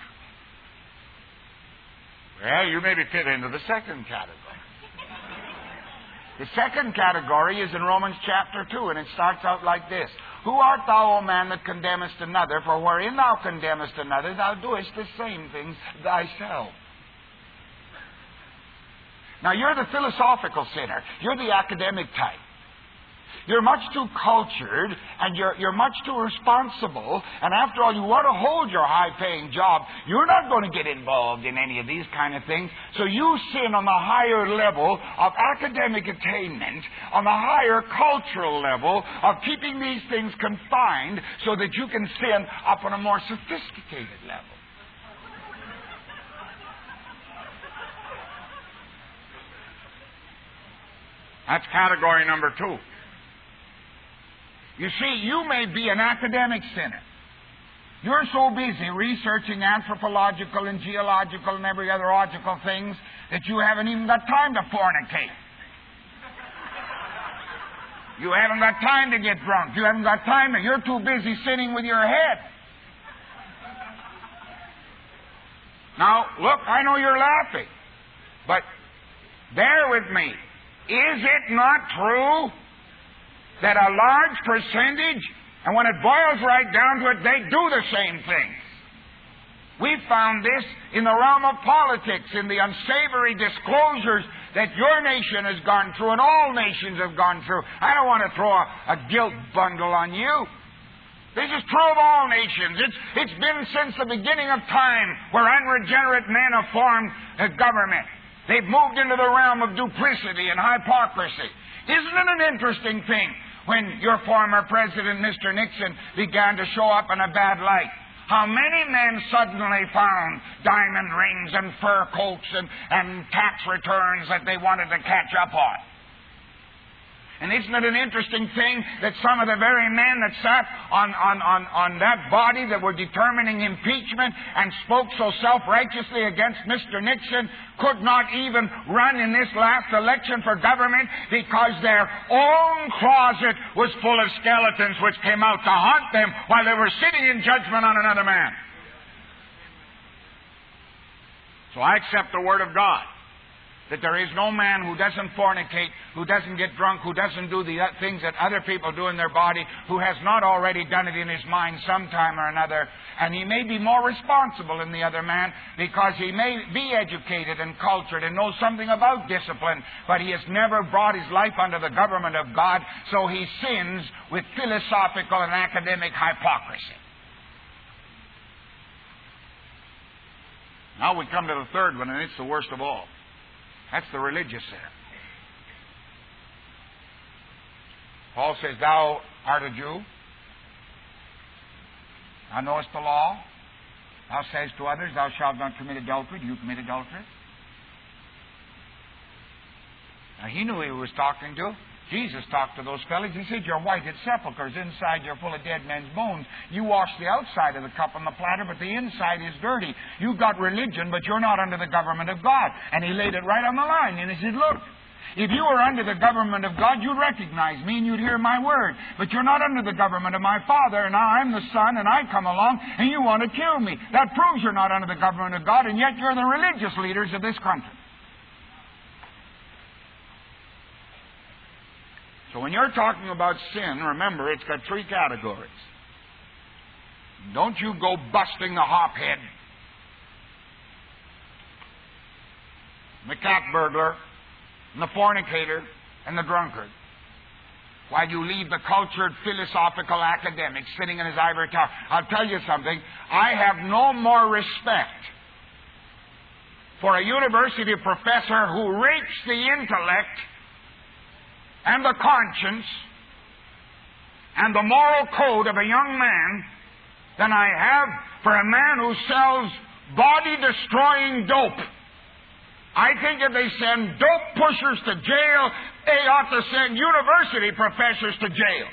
Speaker 2: Well, you maybe fit into the second category. The second category is in Romans chapter two, and it starts out like this. Who art thou, O man, that condemnest another? For wherein thou condemnest another, thou doest the same things thyself. Now, you're the philosophical sinner. You're the academic type. You're much too cultured, and you're, you're much too responsible. And after all, you want to hold your high-paying job. You're not going to get involved in any of these kind of things. So you sin on the higher level of academic attainment, on the higher cultural level of keeping these things confined so that you can sin up on a more sophisticated level. That's category number two. You see, you may be an academic sinner. You're so busy researching anthropological and geological and every other logical things that you haven't even got time to fornicate. You haven't got time to get drunk. You haven't got time to... You're too busy sinning with your head. Now, look, I know you're laughing, but bear with me. Is it not true that a large percentage, and when it boils right down to it, they do the same things? We found this in the realm of politics, in the unsavory disclosures that your nation has gone through and all nations have gone through. I don't want to throw a, a guilt bundle on you. This is true of all nations. It's, it's been since the beginning of time where unregenerate men have formed a government. They've moved into the realm of duplicity and hypocrisy. Isn't it an interesting thing when your former president, Mister Nixon, began to show up in a bad light? How many men suddenly found diamond rings and fur coats and, and tax returns that they wanted to catch up on? And isn't it an interesting thing that some of the very men that sat on, on, on, on that body that were determining impeachment and spoke so self-righteously against Mister Nixon could not even run in this last election for government because their own closet was full of skeletons which came out to haunt them while they were sitting in judgment on another man? So I accept the Word of God, that there is no man who doesn't fornicate, who doesn't get drunk, who doesn't do the things that other people do in their body, who has not already done it in his mind sometime or another. And he may be more responsible than the other man because he may be educated and cultured and knows something about discipline, but he has never brought his life under the government of God, so he sins with philosophical and academic hypocrisy. Now we come to the third one, and it's the worst of all. That's the religious sin. Paul says, thou art a Jew. Thou knowest the law. Thou sayest to others, thou shalt not commit adultery. Do you commit adultery? Now, he knew who he was talking to. Jesus talked to those fellows. He said, you're white as sepulchres. Inside you're full of dead men's bones. You wash the outside of the cup and the platter, but the inside is dirty. You've got religion, but you're not under the government of God. And he laid it right on the line. And he said, look, if you were under the government of God, you'd recognize me and you'd hear my word. But you're not under the government of my Father, and now I'm the Son, and I come along, and you want to kill me. That proves you're not under the government of God, and yet you're the religious leaders of this country. So when you're talking about sin, remember, it's got three categories. Don't you go busting the hophead, the cat burglar, and the fornicator, and the drunkard, while you leave the cultured, philosophical academic sitting in his ivory tower. I'll tell you something. I have no more respect for a university professor who rapes the intellect and the conscience and the moral code of a young man than I have for a man who sells body-destroying dope. I think if they send dope pushers to jail, they ought to send university professors to jail.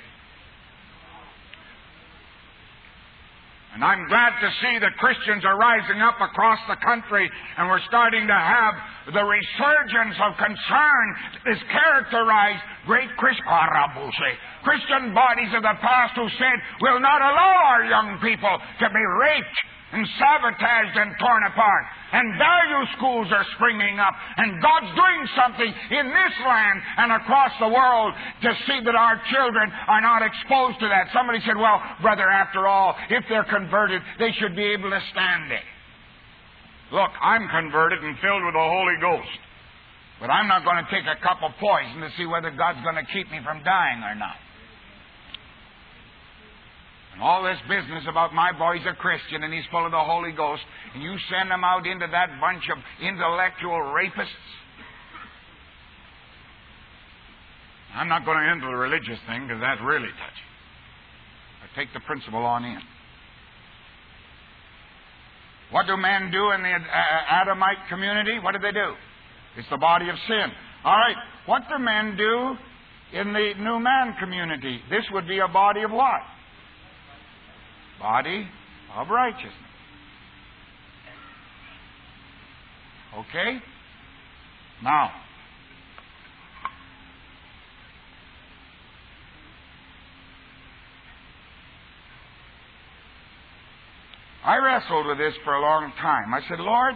Speaker 2: And I'm glad to see that Christians are rising up across the country, and we're starting to have the resurgence of concern that has characterized great Christ- Christian bodies of the past who said, we'll not allow our young people to be raped and sabotaged and torn apart. And value schools are springing up. And God's doing something in this land and across the world to see that our children are not exposed to that. Somebody said, well, brother, after all, if they're converted, they should be able to stand it. Look, I'm converted and filled with the Holy Ghost. But I'm not going to take a cup of poison to see whether God's going to keep me from dying or not. And all this business about my boy's a Christian and he's full of the Holy Ghost, and you send him out into that bunch of intellectual rapists. I'm not going to into the religious thing because that's really touchy. I take the principle on in. What do men do in the Adamite community? What do they do? It's the body of sin. All right. What do men do in the new man community? This would be a body of what? Body of righteousness. Okay? Now, I wrestled with this for a long time. I said, Lord,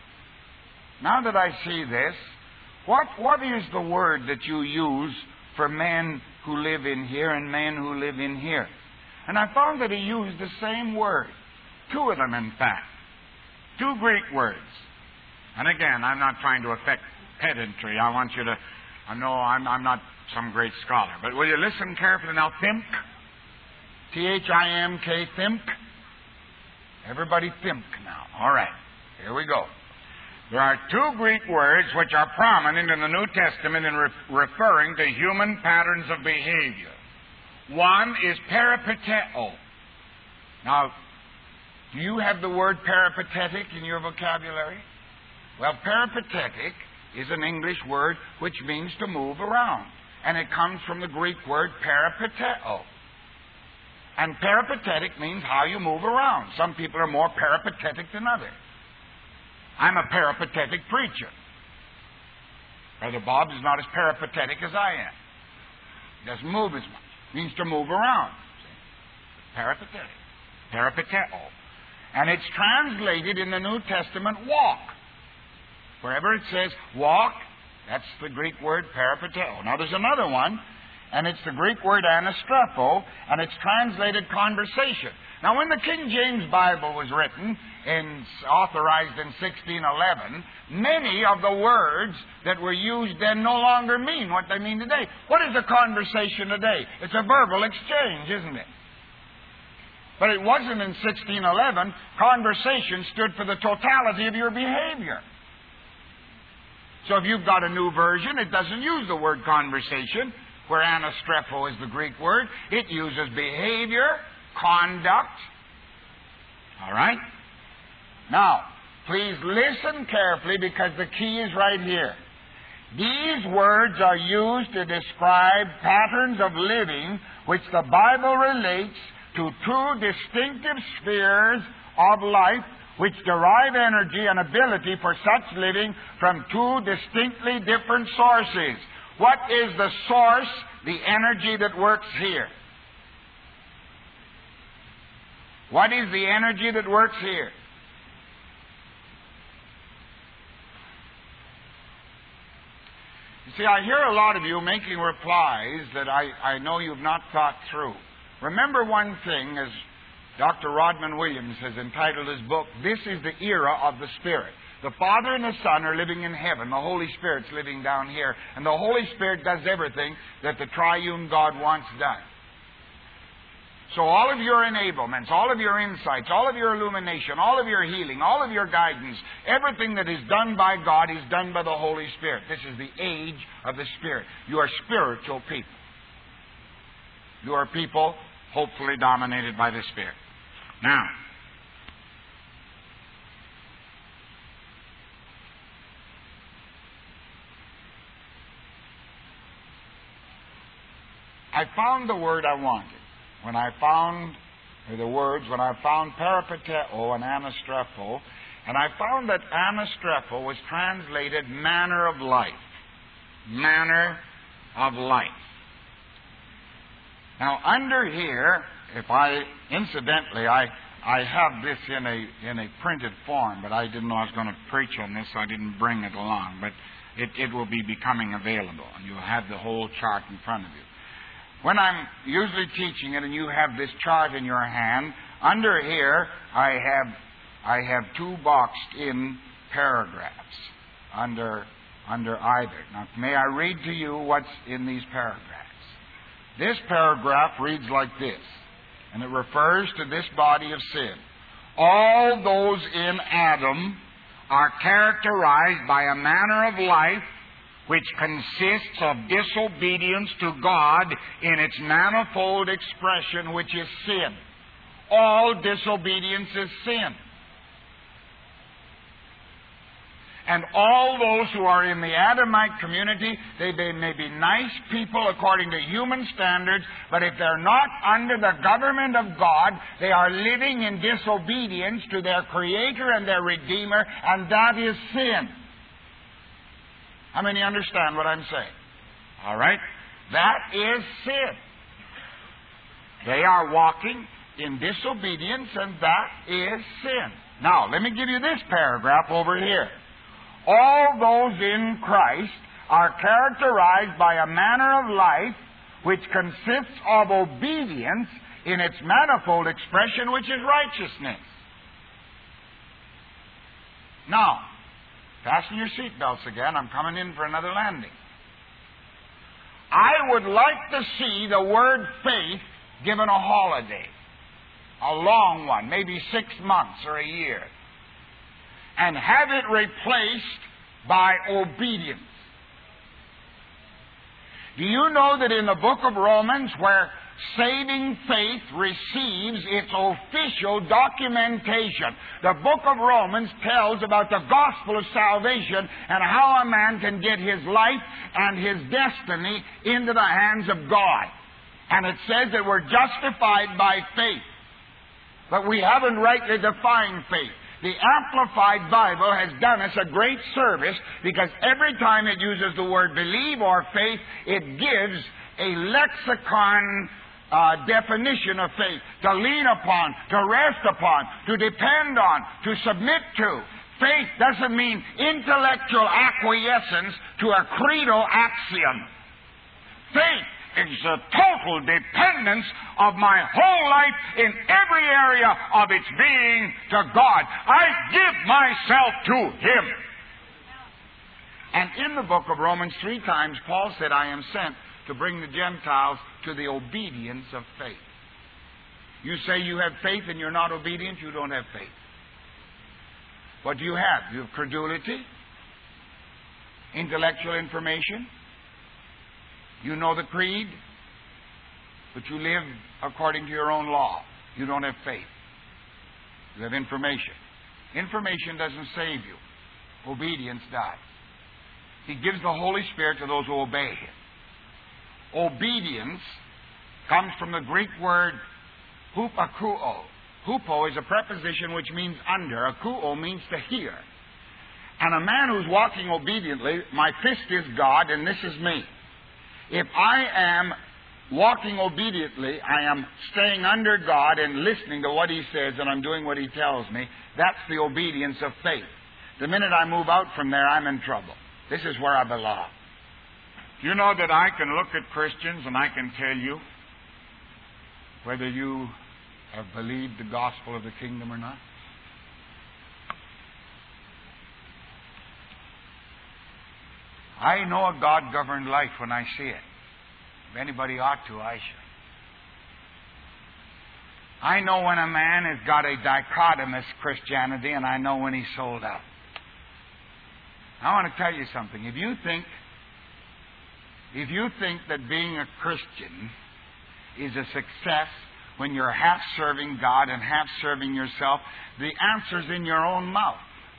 Speaker 2: now that I see this, what, what is the word that you use for men who live in here and men who live in here? And I found that he used the same word. Two of them, in fact. Two Greek words. And again, I'm not trying to affect pedantry. I want you to... I know I'm, I'm not some great scholar. But will you listen carefully now? Thimk. T H I M K, thimk. Everybody thimk now. All right. Here we go. There are two Greek words which are prominent in the New Testament in re- referring to human patterns of behavior. One is peripateo. Now, do you have the word peripatetic in your vocabulary? Well, peripatetic is an English word which means to move around. And it comes from the Greek word peripateo. And peripatetic means how you move around. Some people are more peripatetic than others. I'm a peripatetic preacher. Brother Bob is not as peripatetic as I am. He doesn't move as much. It means to move around. Peripatetic. Peripateo. And it's translated in the New Testament walk. Wherever it says walk, that's the Greek word peripateo. Now there's another one, and it's the Greek word anastrepho, and it's translated conversation. Now when the King James Bible was written, in, authorized in sixteen eleven, many of the words that were used then no longer mean what they mean today. What is a conversation today? It's a verbal exchange, isn't it? But it wasn't in sixteen eleven. Conversation stood for the totality of your behavior. So if you've got a new version, it doesn't use the word conversation, where anastrepho is the Greek word. It uses behavior, conduct. All right? Now, please listen carefully because the key is right here. These words are used to describe patterns of living which the Bible relates to two distinctive spheres of life which derive energy and ability for such living from two distinctly different sources. What is the source, the energy that works here? What is the energy that works here? You see, I hear a lot of you making replies that I, I know you've not thought through. Remember one thing, as Doctor Rodman Williams has entitled his book, This is the Era of the Spirit. The Father and the Son are living in heaven. The Holy Spirit's living down here. And the Holy Spirit does everything that the triune God wants done. So all of your enablements, all of your insights, all of your illumination, all of your healing, all of your guidance, everything that is done by God is done by the Holy Spirit. This is the age of the Spirit. You are spiritual people. You are people hopefully dominated by the Spirit. Now, I found the word I wanted. When I found the words, when I found peripateo and anastrepho, and I found that anastrepho was translated manner of life. Manner of life. Now, under here, if I, incidentally, I, I have this in a, in a printed form, but I didn't know I was going to preach on this, so I didn't bring it along. But it, it will be becoming available, and you'll have the whole chart in front of you. When I'm usually teaching it and you have this chart in your hand, under here I have I have two boxed in paragraphs under under either. Now, may I read to you what's in these paragraphs? This paragraph reads like this, and it refers to this body of sin. All those in Adam are characterized by a manner of life which consists of disobedience to God in its manifold expression, which is sin. All disobedience is sin. And all those who are in the Adamite community, they, they may be nice people according to human standards, but if they're not under the government of God, they are living in disobedience to their Creator and their Redeemer, and that is sin. How many understand what I'm saying? All right? That is sin. They are walking in disobedience, and that is sin. Now, let me give you this paragraph over here. All those in Christ are characterized by a manner of life which consists of obedience in its manifold expression, which is righteousness. Now, fasten your seatbelts again. I'm coming in for another landing. I would like to see the word faith given a holiday. A long one, maybe six months or a year. And have it replaced by obedience. Do you know that in the book of Romans, where saving faith receives its official documentation, the book of Romans tells about the gospel of salvation and how a man can get his life and his destiny into the hands of God. And it says that we're justified by faith. But we haven't rightly defined faith. The Amplified Bible has done us a great service because every time it uses the word believe or faith, it gives a lexicon uh, definition of faith. To lean upon, to rest upon, to depend on, to submit to. Faith doesn't mean intellectual acquiescence to a creedal axiom. Faith is the total dependence of my whole life in every area of its being to God. I give myself to Him. And in the book of Romans, three times Paul said, I am sent to bring the Gentiles to the obedience of faith. You say you have faith and you're not obedient, you don't have faith. What do you have? You have credulity, intellectual information. You know the creed, but you live according to your own law. You don't have faith. You have information. Information doesn't save you. Obedience does. He gives the Holy Spirit to those who obey Him. Obedience comes from the Greek word hupakuo. Hupo is a preposition which means under. Akuo means to hear. And a man who's walking obediently, my fist is God and this is me. If I am walking obediently, I am staying under God and listening to what He says and I'm doing what He tells me, that's the obedience of faith. The minute I move out from there, I'm in trouble. This is where I belong. Do you know that I can look at Christians and I can tell you whether you have believed the gospel of the kingdom or not? I know a God-governed life when I see it. If anybody ought to, I should. I know when a man has got a dichotomous Christianity, and I know when he's sold out. I want to tell you something. If you think, if you think that being a Christian is a success when you're half serving God and half serving yourself, the answer's in your own mouth.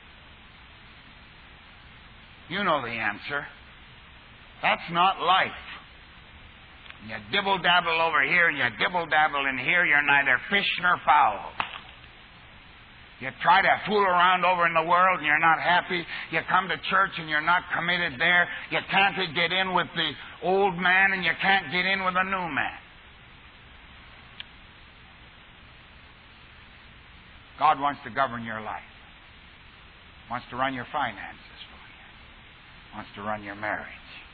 Speaker 2: You know the answer. That's not life. You dibble-dabble over here and you dibble-dabble in here, you're neither fish nor fowl. You try to fool around over in the world and you're not happy. You come to church and you're not committed there. You can't get in with the old man and you can't get in with the new man. God wants to govern your life. Wants to run your finances. Wants to run your marriage.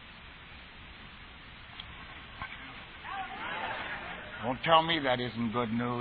Speaker 2: Don't tell me that isn't good news.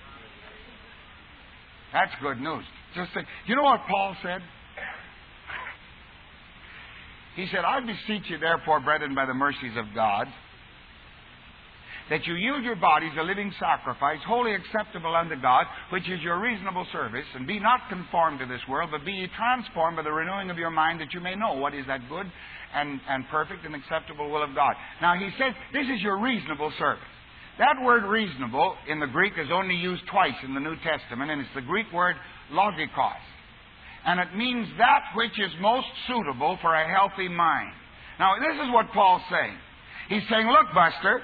Speaker 2: That's good news. Just think, you know what Paul said? He said, I beseech you, therefore, brethren, by the mercies of God, that you yield your bodies a living sacrifice, wholly acceptable unto God, which is your reasonable service, and be not conformed to this world, but be ye transformed by the renewing of your mind, that you may know what is that good and, and perfect and acceptable will of God. Now, he says, this is your reasonable service. That word reasonable in the Greek is only used twice in the New Testament, and it's the Greek word logikos. And it means that which is most suitable for a healthy mind. Now, this is what Paul's saying. He's saying, look, Buster,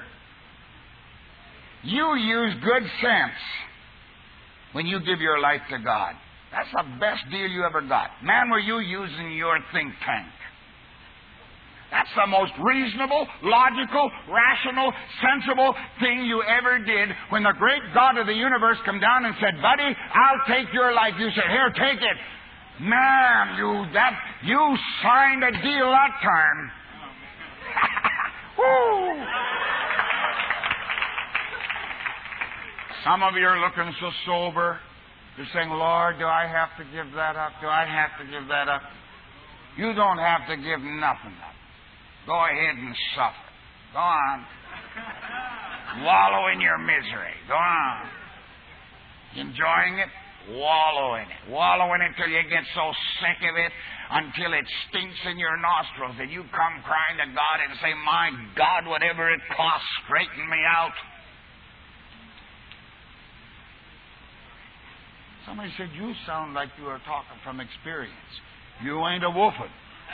Speaker 2: you use good sense when you give your life to God. That's the best deal you ever got. Man, were you using your think tank. That's the most reasonable, logical, rational, sensible thing you ever did when the great God of the universe come down and said, buddy, I'll take your life. You said, here, take it. Man, you that you signed a deal that time. Woo! Some of you are looking so sober. You're saying, Lord, do I have to give that up? Do I have to give that up? You don't have to give nothing up. Go ahead and suffer. Go on. Wallow in your misery. Go on. Enjoying it? Wallow in it. Wallow in it till you get so sick of it, until it stinks in your nostrils, and you come crying to God and say, my God, whatever it costs, straighten me out. Somebody said, you sound like you are talking from experience. You ain't a woofing.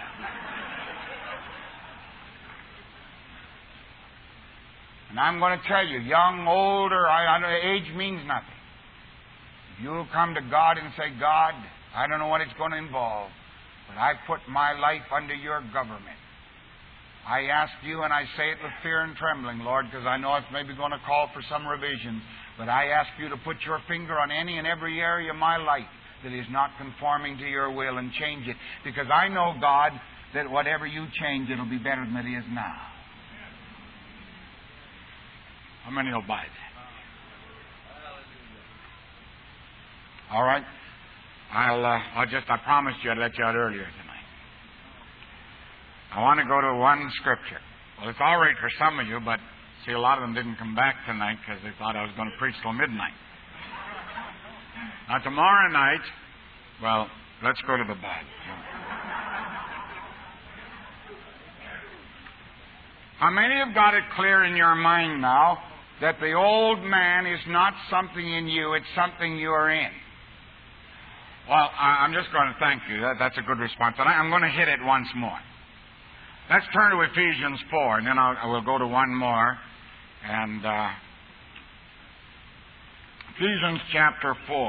Speaker 2: And I'm going to tell you, young, older, I, I, age means nothing. If you come to God and say, God, I don't know what it's going to involve, but I put my life under your government. I ask you, and I say it with fear and trembling, Lord, because I know it's maybe going to call for some revision, but I ask you to put your finger on any and every area of my life that is not conforming to your will and change it. Because I know, God, that whatever you change, it'll be better than it is now. How many will buy that? All right. I'll, uh, I'll just, I promised you I'd let you out earlier tonight. I want to go to one scripture. Well, it's all right for some of you, but see, a lot of them didn't come back tonight because they thought I was going to preach till midnight. Now, tomorrow night, well, let's go to the Bible. How many have got it clear in your mind now that the old man is not something in you, it's something you're in? Well, I'm just going to thank you. That, that's a good response. And I'm going to hit it once more. Let's turn to Ephesians four, and then I'll, I will go to one more. And uh, Ephesians chapter four.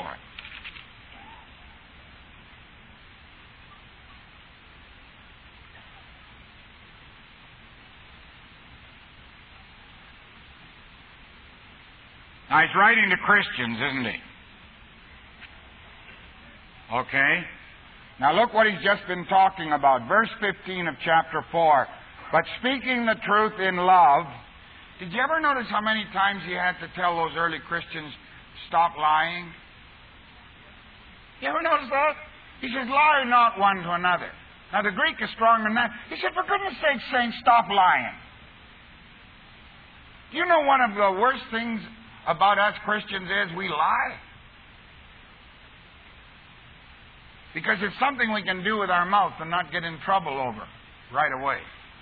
Speaker 2: Now, he's writing to Christians, isn't he? Okay. Now, look what he's just been talking about. Verse fifteen of chapter four. But speaking the truth in love. Did you ever notice how many times he had to tell those early Christians, stop lying? You ever notice that? He says, lie not one to another. Now, the Greek is stronger than that. He said, for goodness sake, saints, stop lying. Do you know one of the worst things about us Christians is we lie? Because it's something we can do with our mouth and not get in trouble over right away.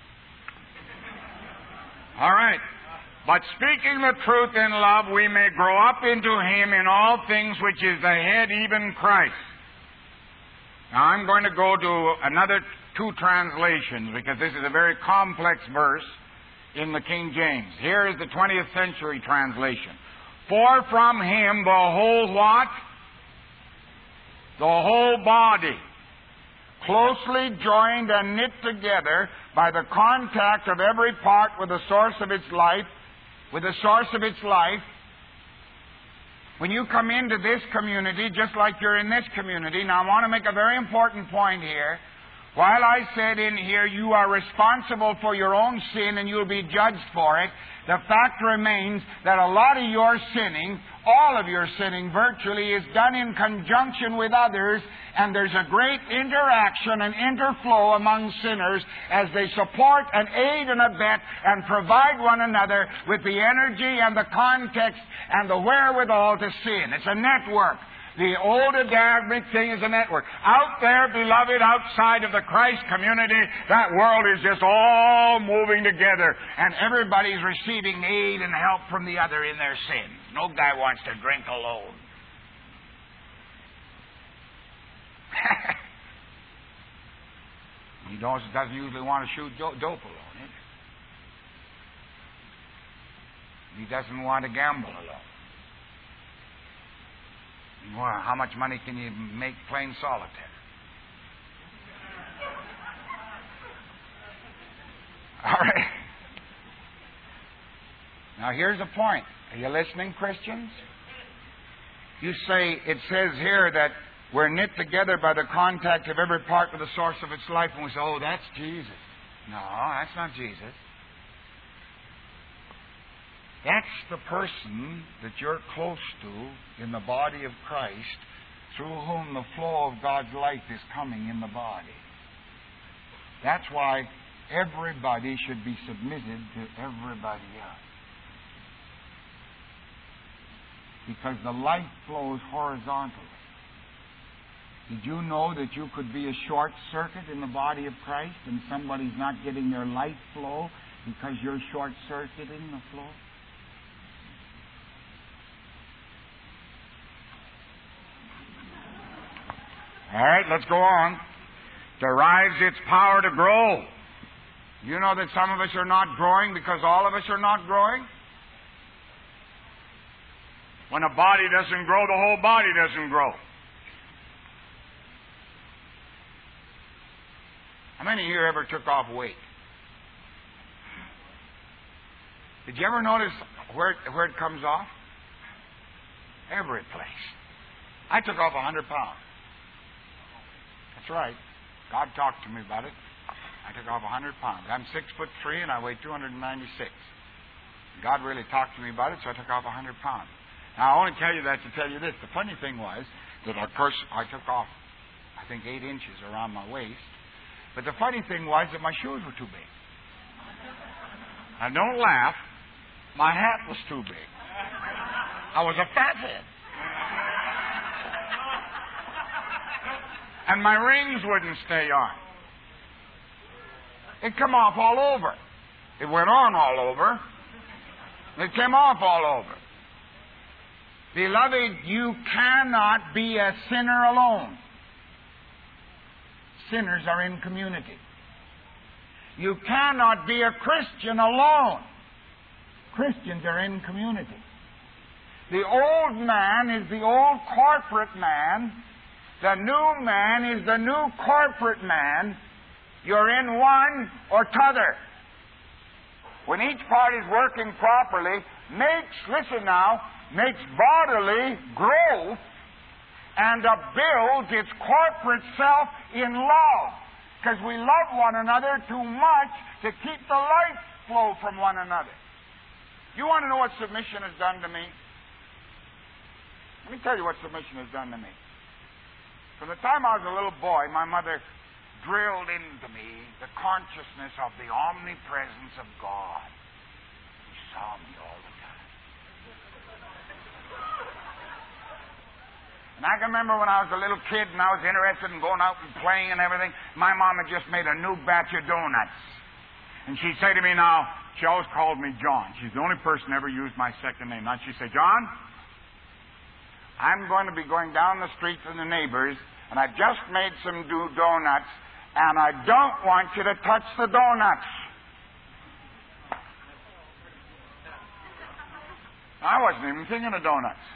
Speaker 2: All right. But speaking the truth in love, we may grow up into Him in all things, which is the head, even Christ. Now, I'm going to go to another two translations, because this is a very complex verse in the King James. Here is the twentieth century translation. For from Him the whole what? The whole body, closely joined and knit together by the contact of every part with the source of its life, with the source of its life. When you come into this community, just like you're in this community, now I want to make a very important point here. While I said in here you are responsible for your own sin and you'll be judged for it, the fact remains that a lot of your sinning all of your sinning virtually is done in conjunction with others, and there's a great interaction and interflow among sinners as they support and aid and abet and provide one another with the energy and the context and the wherewithal to sin. It's a network. The old Adamic thing is a network. Out there, beloved, outside of the Christ community, that world is just all moving together. And everybody's receiving aid and help from the other in their sins. No guy wants to drink alone. He doesn't usually want to shoot dope alone, either. He doesn't want to gamble alone. Well, how much money can you make playing solitaire? All right. Now, here's the point. Are you listening, Christians? You say, it says here that we're knit together by the contact of every part with the source of its life. And we say, oh, that's Jesus. No, that's not Jesus. That's the person that you're close to in the body of Christ, through whom the flow of God's life is coming in the body. That's why everybody should be submitted to everybody else. Because the life flows horizontally. Did you know that you could be a short circuit in the body of Christ and somebody's not getting their life flow because you're short-circuiting the flow? All right, let's go on. Derives its power to grow. You know that some of us are not growing because all of us are not growing? When a body doesn't grow, the whole body doesn't grow. How many of you ever took off weight? Did you ever notice where, where it comes off? Every place. I took off one hundred pounds. That's right. God talked to me about it. I took off one hundred pounds. I'm six foot three and I weigh two hundred ninety-six. God really talked to me about it, so I took off one hundred pounds. Now, I only tell you that to tell you this. The funny thing was that of course I took off, I think, eight inches around my waist. But the funny thing was that my shoes were too big. Now, don't laugh. My hat was too big. I was a fathead. And my rings wouldn't stay on. It came off all over. It went on all over. It came off all over. Beloved, you cannot be a sinner alone. Sinners are in community. You cannot be a Christian alone. Christians are in community. The old man is the old corporate man. The new man is the new corporate man. You're in one or t'other. When each part is working properly, makes, listen now, makes bodily growth and uh, builds its corporate self in love. Because we love one another too much to keep the life flow from one another. You want to know what submission has done to me? Let me tell you what submission has done to me. From the time I was a little boy, my mother drilled into me the consciousness of the omnipresence of God. He saw me all the time. And I can remember when I was a little kid and I was interested in going out and playing and everything, my mom had just made a new batch of donuts. And she'd say to me now, she always called me John. She's the only person ever used my second name. Now she'd say, John, I'm going to be going down the street to the neighbors, and I've just made some do donuts, and I don't want you to touch the donuts. I wasn't even thinking of donuts.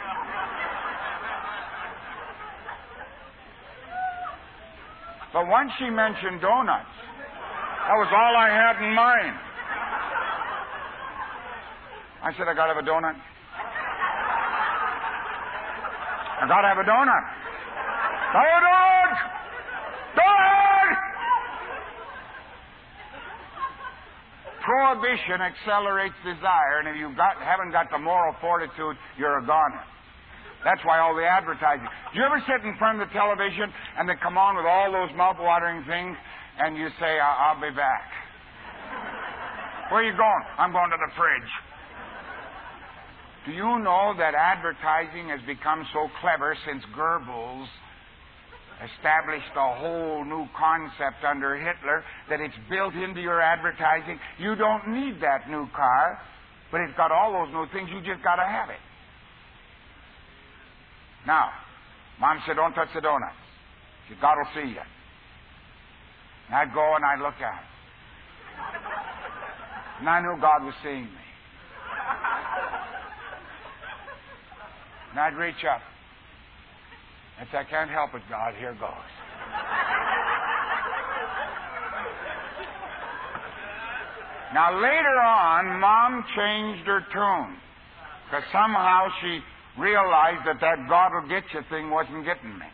Speaker 2: But once she mentioned donuts, that was all I had in mind. I said, I got to have a donut. I got to have a donut. Donut! Donut! prohibition accelerates desire, and if you got, haven't got the moral fortitude, you're a goner. That's why all the advertising. Do you ever sit in front of the television and they come on with all those mouth-watering things, and you say, I'll, I'll be back. Where are you going? I'm going to the fridge. Do you know that advertising has become so clever since Goebbels established a whole new concept under Hitler that it's built into your advertising? You don't need that new car, but it's got all those new things. You just got to have it. Now, Mom said, don't touch the donuts. She said, God will see you. And I'd go and I'd look at it. And I knew God was seeing me. And I'd reach up. I'd say, I can't help it, God. Here goes. Now, later on, Mom changed her tune. Because somehow she realized that that God will get you thing wasn't getting me.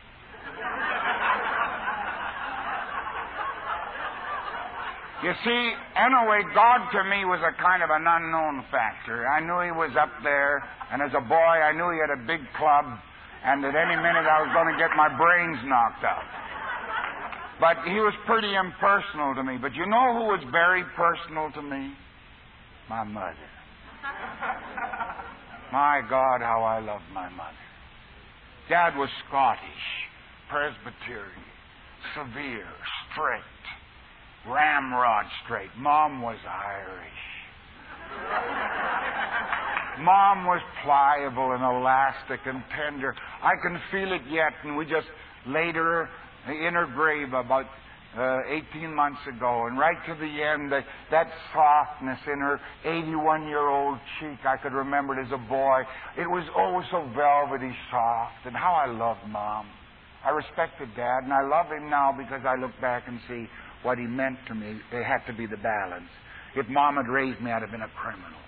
Speaker 2: You see, anyway, God to me was a kind of an unknown factor. I knew He was up there, and as a boy, I knew He had a big club, and at any minute I was going to get my brains knocked out. But He was pretty impersonal to me. But you know who was very personal to me? My mother. My God, how I loved my mother. Dad was Scottish, Presbyterian, severe, strict, ramrod straight. Mom was Irish. Mom was pliable and elastic and tender. I can feel it yet, and we just laid her in her grave about uh, eighteen months ago, and right to the end, that, that softness in her eighty-one-year-old cheek, I could remember it as a boy. It was oh so velvety soft, and how I loved Mom. I respected Dad, and I love him now because I look back and see what he meant to me. It had to be the balance. If Mom had raised me, I'd have been a criminal.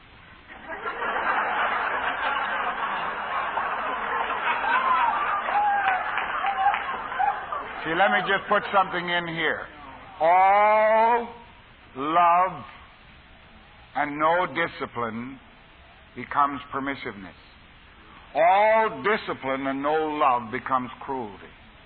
Speaker 2: See, let me just put something in here. All love and no discipline becomes permissiveness. All discipline and no love becomes cruelty.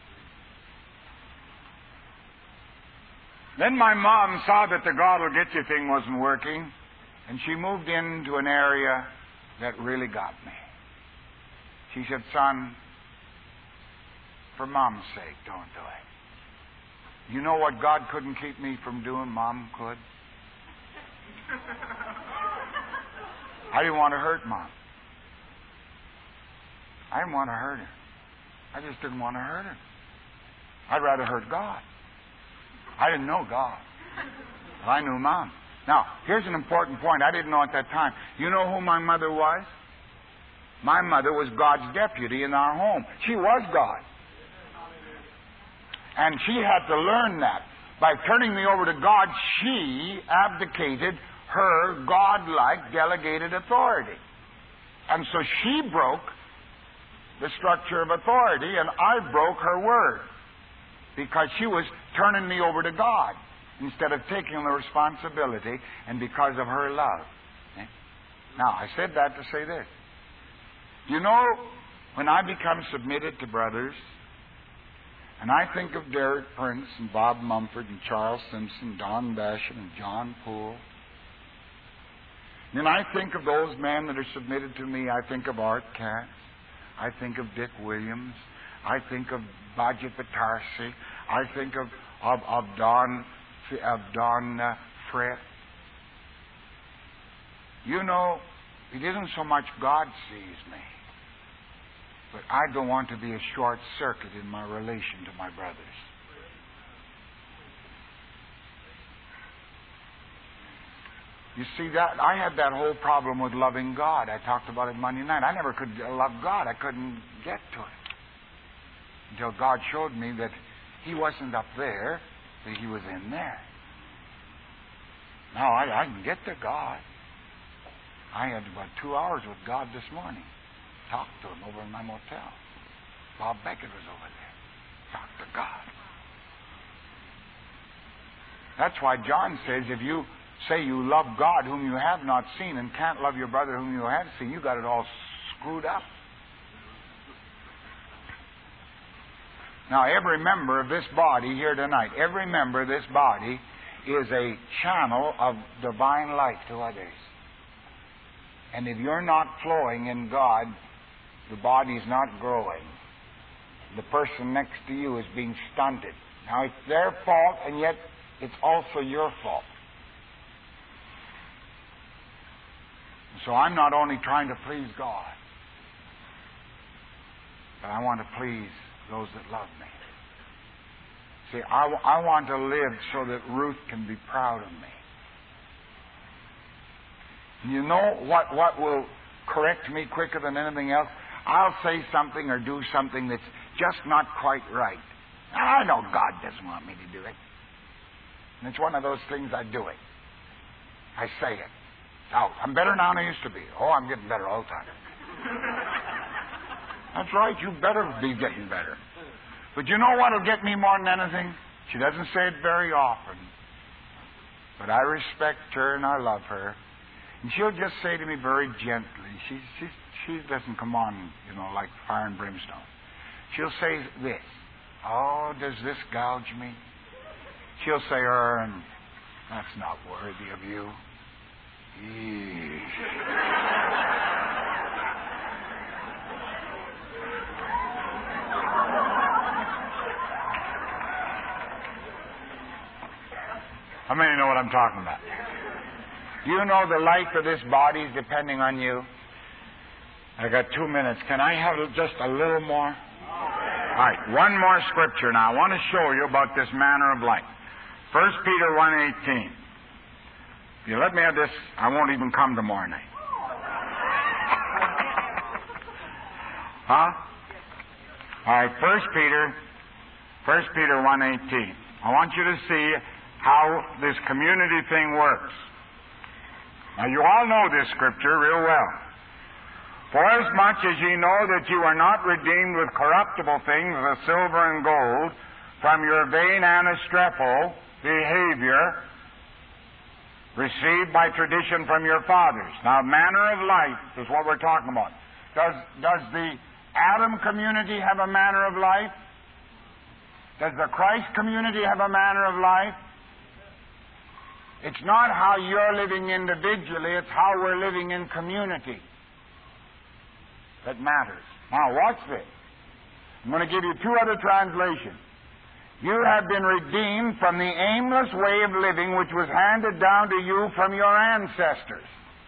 Speaker 2: Then my mom saw that the God will get you thing wasn't working, and she moved into an area that really got me. She said, son, for Mom's sake, don't do it. You know what God couldn't keep me from doing, Mom could? I didn't want to hurt Mom. I didn't want to hurt her. I just didn't want to hurt her. I'd rather hurt God. I didn't know God. I knew Mom. Now, here's an important point I didn't know at that time. You know who my mother was? My mother was God's deputy in our home. She was God. And she had to learn that. By turning me over to God, she abdicated her God-like delegated authority. And so she broke the structure of authority, and I broke her word. Because she was turning me over to God instead of taking the responsibility, and because of her love. Okay? Now, I said that to say this. You know, when I become submitted to brothers, and I think of Derek Prince and Bob Mumford and Charles Simpson, Don Basham and John Poole, and I think of those men that are submitted to me, I think of Art Katz, I think of Dick Williams, I think of Bajit Batarsi. I think of of, of Don of Don uh, Fred. You know, it isn't so much God sees me, but I don't want to be a short circuit in my relation to my brothers. You see that I had that whole problem with loving God. I talked about it Monday night. I never could love God. I couldn't get to it. Until God showed me that He wasn't up there, that He was in there. Now, I, I can get to God. I had about two hours with God this morning. Talked to Him over in my motel. Bob Beckett was over there. Talked to God. That's why John says, if you say you love God whom you have not seen and can't love your brother whom you have seen, you got it all screwed up. Now, every member of this body here tonight, every member of this body is a channel of divine life to others. And if you're not flowing in God, the body's not growing. The person next to you is being stunted. Now, it's their fault, and yet it's also your fault. So I'm not only trying to please God, but I want to please those that love me. See, I, w- I want to live so that Ruth can be proud of me. You know what, what will correct me quicker than anything else? I'll say something or do something that's just not quite right. I know God doesn't want me to do it. And it's one of those things, I do it. I say it. Out. I'm better now than I used to be. Oh, I'm getting better all the time. That's right, you better be getting better. But you know what will get me more than anything? She doesn't say it very often. But I respect her and I love her. And she'll just say to me very gently, she, she, she doesn't come on, you know, like fire and brimstone. She'll say this, oh, does this gouge me? She'll say, Ern, that's not worthy of you. Eesh. How many know what I'm talking about? Do you know the life of this body is depending on you? I got two minutes. Can I have just a little more? All right, one more scripture now. I want to show you about this manner of life. First Peter one eighteen. If you let me have this, I won't even come tomorrow night. Huh? All right, First Peter, First Peter one eighteen. I want you to see how this community thing works. Now, you all know this scripture real well. For as much as ye know that you are not redeemed with corruptible things, the silver and gold, from your vain anastrepho behavior, received by tradition from your fathers. Now, manner of life is what we're talking about. Does, does the Adam community have a manner of life? Does the Christ community have a manner of life? It's not how you're living individually, it's how we're living in community that matters. Now, watch this. I'm going to give you two other translations. You have been redeemed from the aimless way of living which was handed down to you from your ancestors.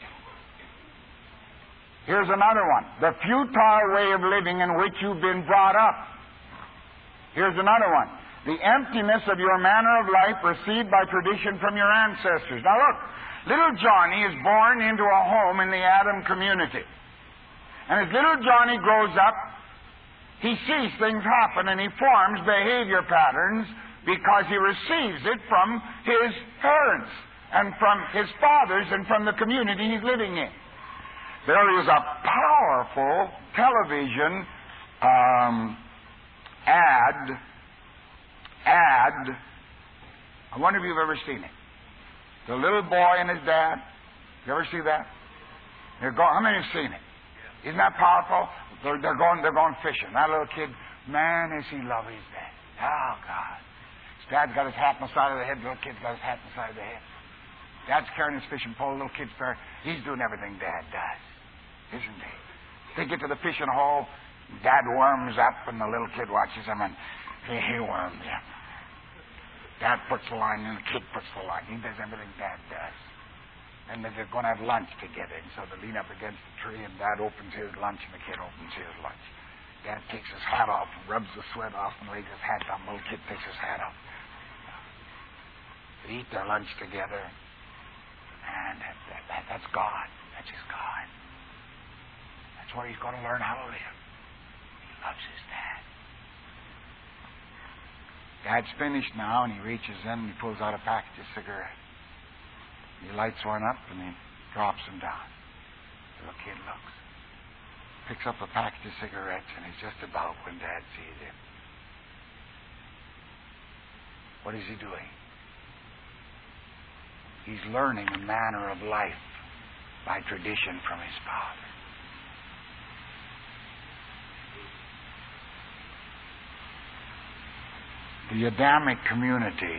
Speaker 2: Here's another one. The futile way of living in which you've been brought up. Here's another one. The emptiness of your manner of life received by tradition from your ancestors. Now look, little Johnny is born into a home in the Adam community. And as little Johnny grows up, he sees things happen and he forms behavior patterns because he receives it from his parents and from his fathers and from the community he's living in. There is a powerful television um, ad, ad, I wonder if you've ever seen it. The little boy and his dad. You ever see that? They're going, how many have seen it? Isn't that powerful? They're, they're going they're going fishing. That little kid, man, is he love his dad. Oh, God. His dad's got his hat on the side of the head. The little kid's got his hat on the side of the head. Dad's carrying his fishing pole. The little kid's carrying. He's doing everything Dad does. Isn't he? They get to the fishing hole. Dad warms up, and the little kid watches him, and he, he warms up. Dad puts the line in, the kid puts the line. He does everything Dad does. And they're going to have lunch together. And so they lean up against the tree, and Dad opens his lunch, and the kid opens his lunch. Dad takes his hat off and rubs the sweat off and lays his hat down. The little kid takes his hat off. They eat their lunch together. And that, that, that, that's God. That's his God. That's where he's going to learn how to live. He loves his dad. Dad's finished now, and he reaches in and he pulls out a package of cigarettes. He lights one up and he drops them down. The little kid looks, picks up a package of cigarettes, and he's just about when Dad sees him. What is he doing? He's learning a manner of life by tradition from his father. The Adamic community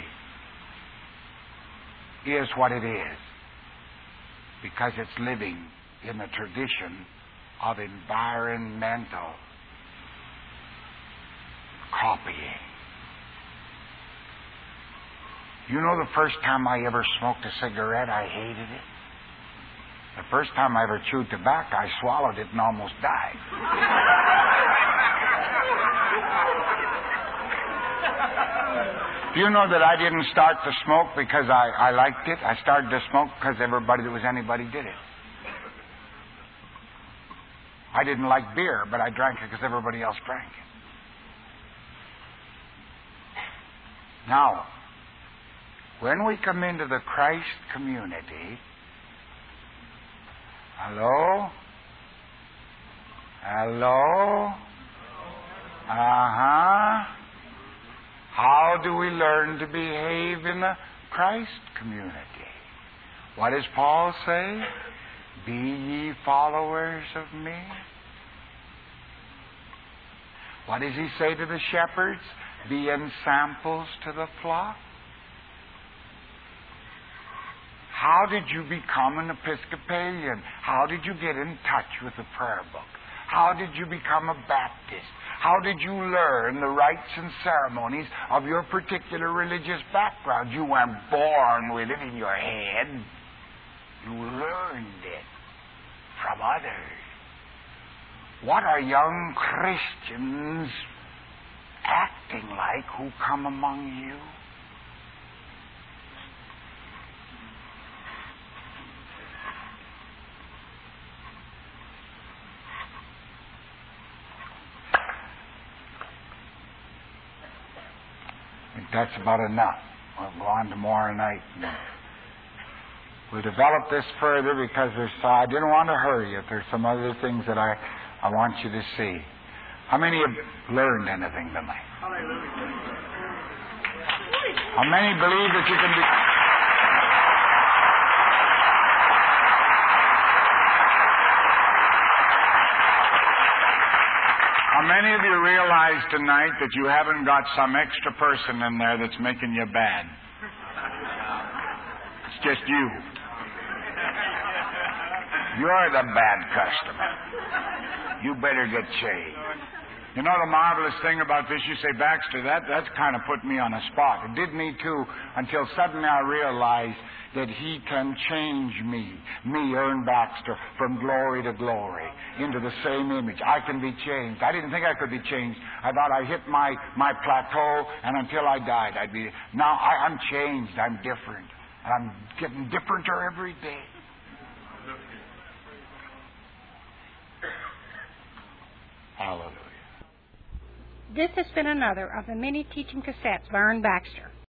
Speaker 2: is what it is because it's living in the tradition of environmental copying. You know, the first time I ever smoked a cigarette, I hated it. The first time I ever chewed tobacco, I swallowed it and almost died. Do you know that I didn't start to smoke because I, I liked it? I started to smoke because everybody that was anybody did it. I didn't like beer, but I drank it because everybody else drank it. Now, when we come into the Christ community, hello? Hello? Uh-huh. How do we learn to behave in the Christ community? What does Paul say? Be ye followers of me. What does he say to the shepherds? Be ensamples to the flock. How did you become an Episcopalian? How did you get in touch with the prayer book? How did you become a Baptist? How did you learn the rites and ceremonies of your particular religious background? You weren't born with it in your head. You learned it from others. What are young Christians acting like who come among you? I think that's about enough. We'll go on tomorrow night. We'll develop this further because there's, uh, I didn't want to hurry you. There's some other things that I, I want you to see. How many have learned anything tonight? How many believe that you can be... How many of you realize tonight that you haven't got some extra person in there that's making you bad? It's just you. You're the bad customer. You better get changed. You know the marvelous thing about this, you say, Baxter, that, that's kind of put me on a spot. It did me too, until suddenly I realized that he can change me, me, Ern Baxter, from glory to glory, into the same image. I can be changed. I didn't think I could be changed. I thought I hit my, my plateau, and until I died, I'd be... Now I, I'm changed. I'm different. And I'm getting differenter every day. Hallelujah.
Speaker 3: This has been another of the many teaching cassettes by Ern Baxter.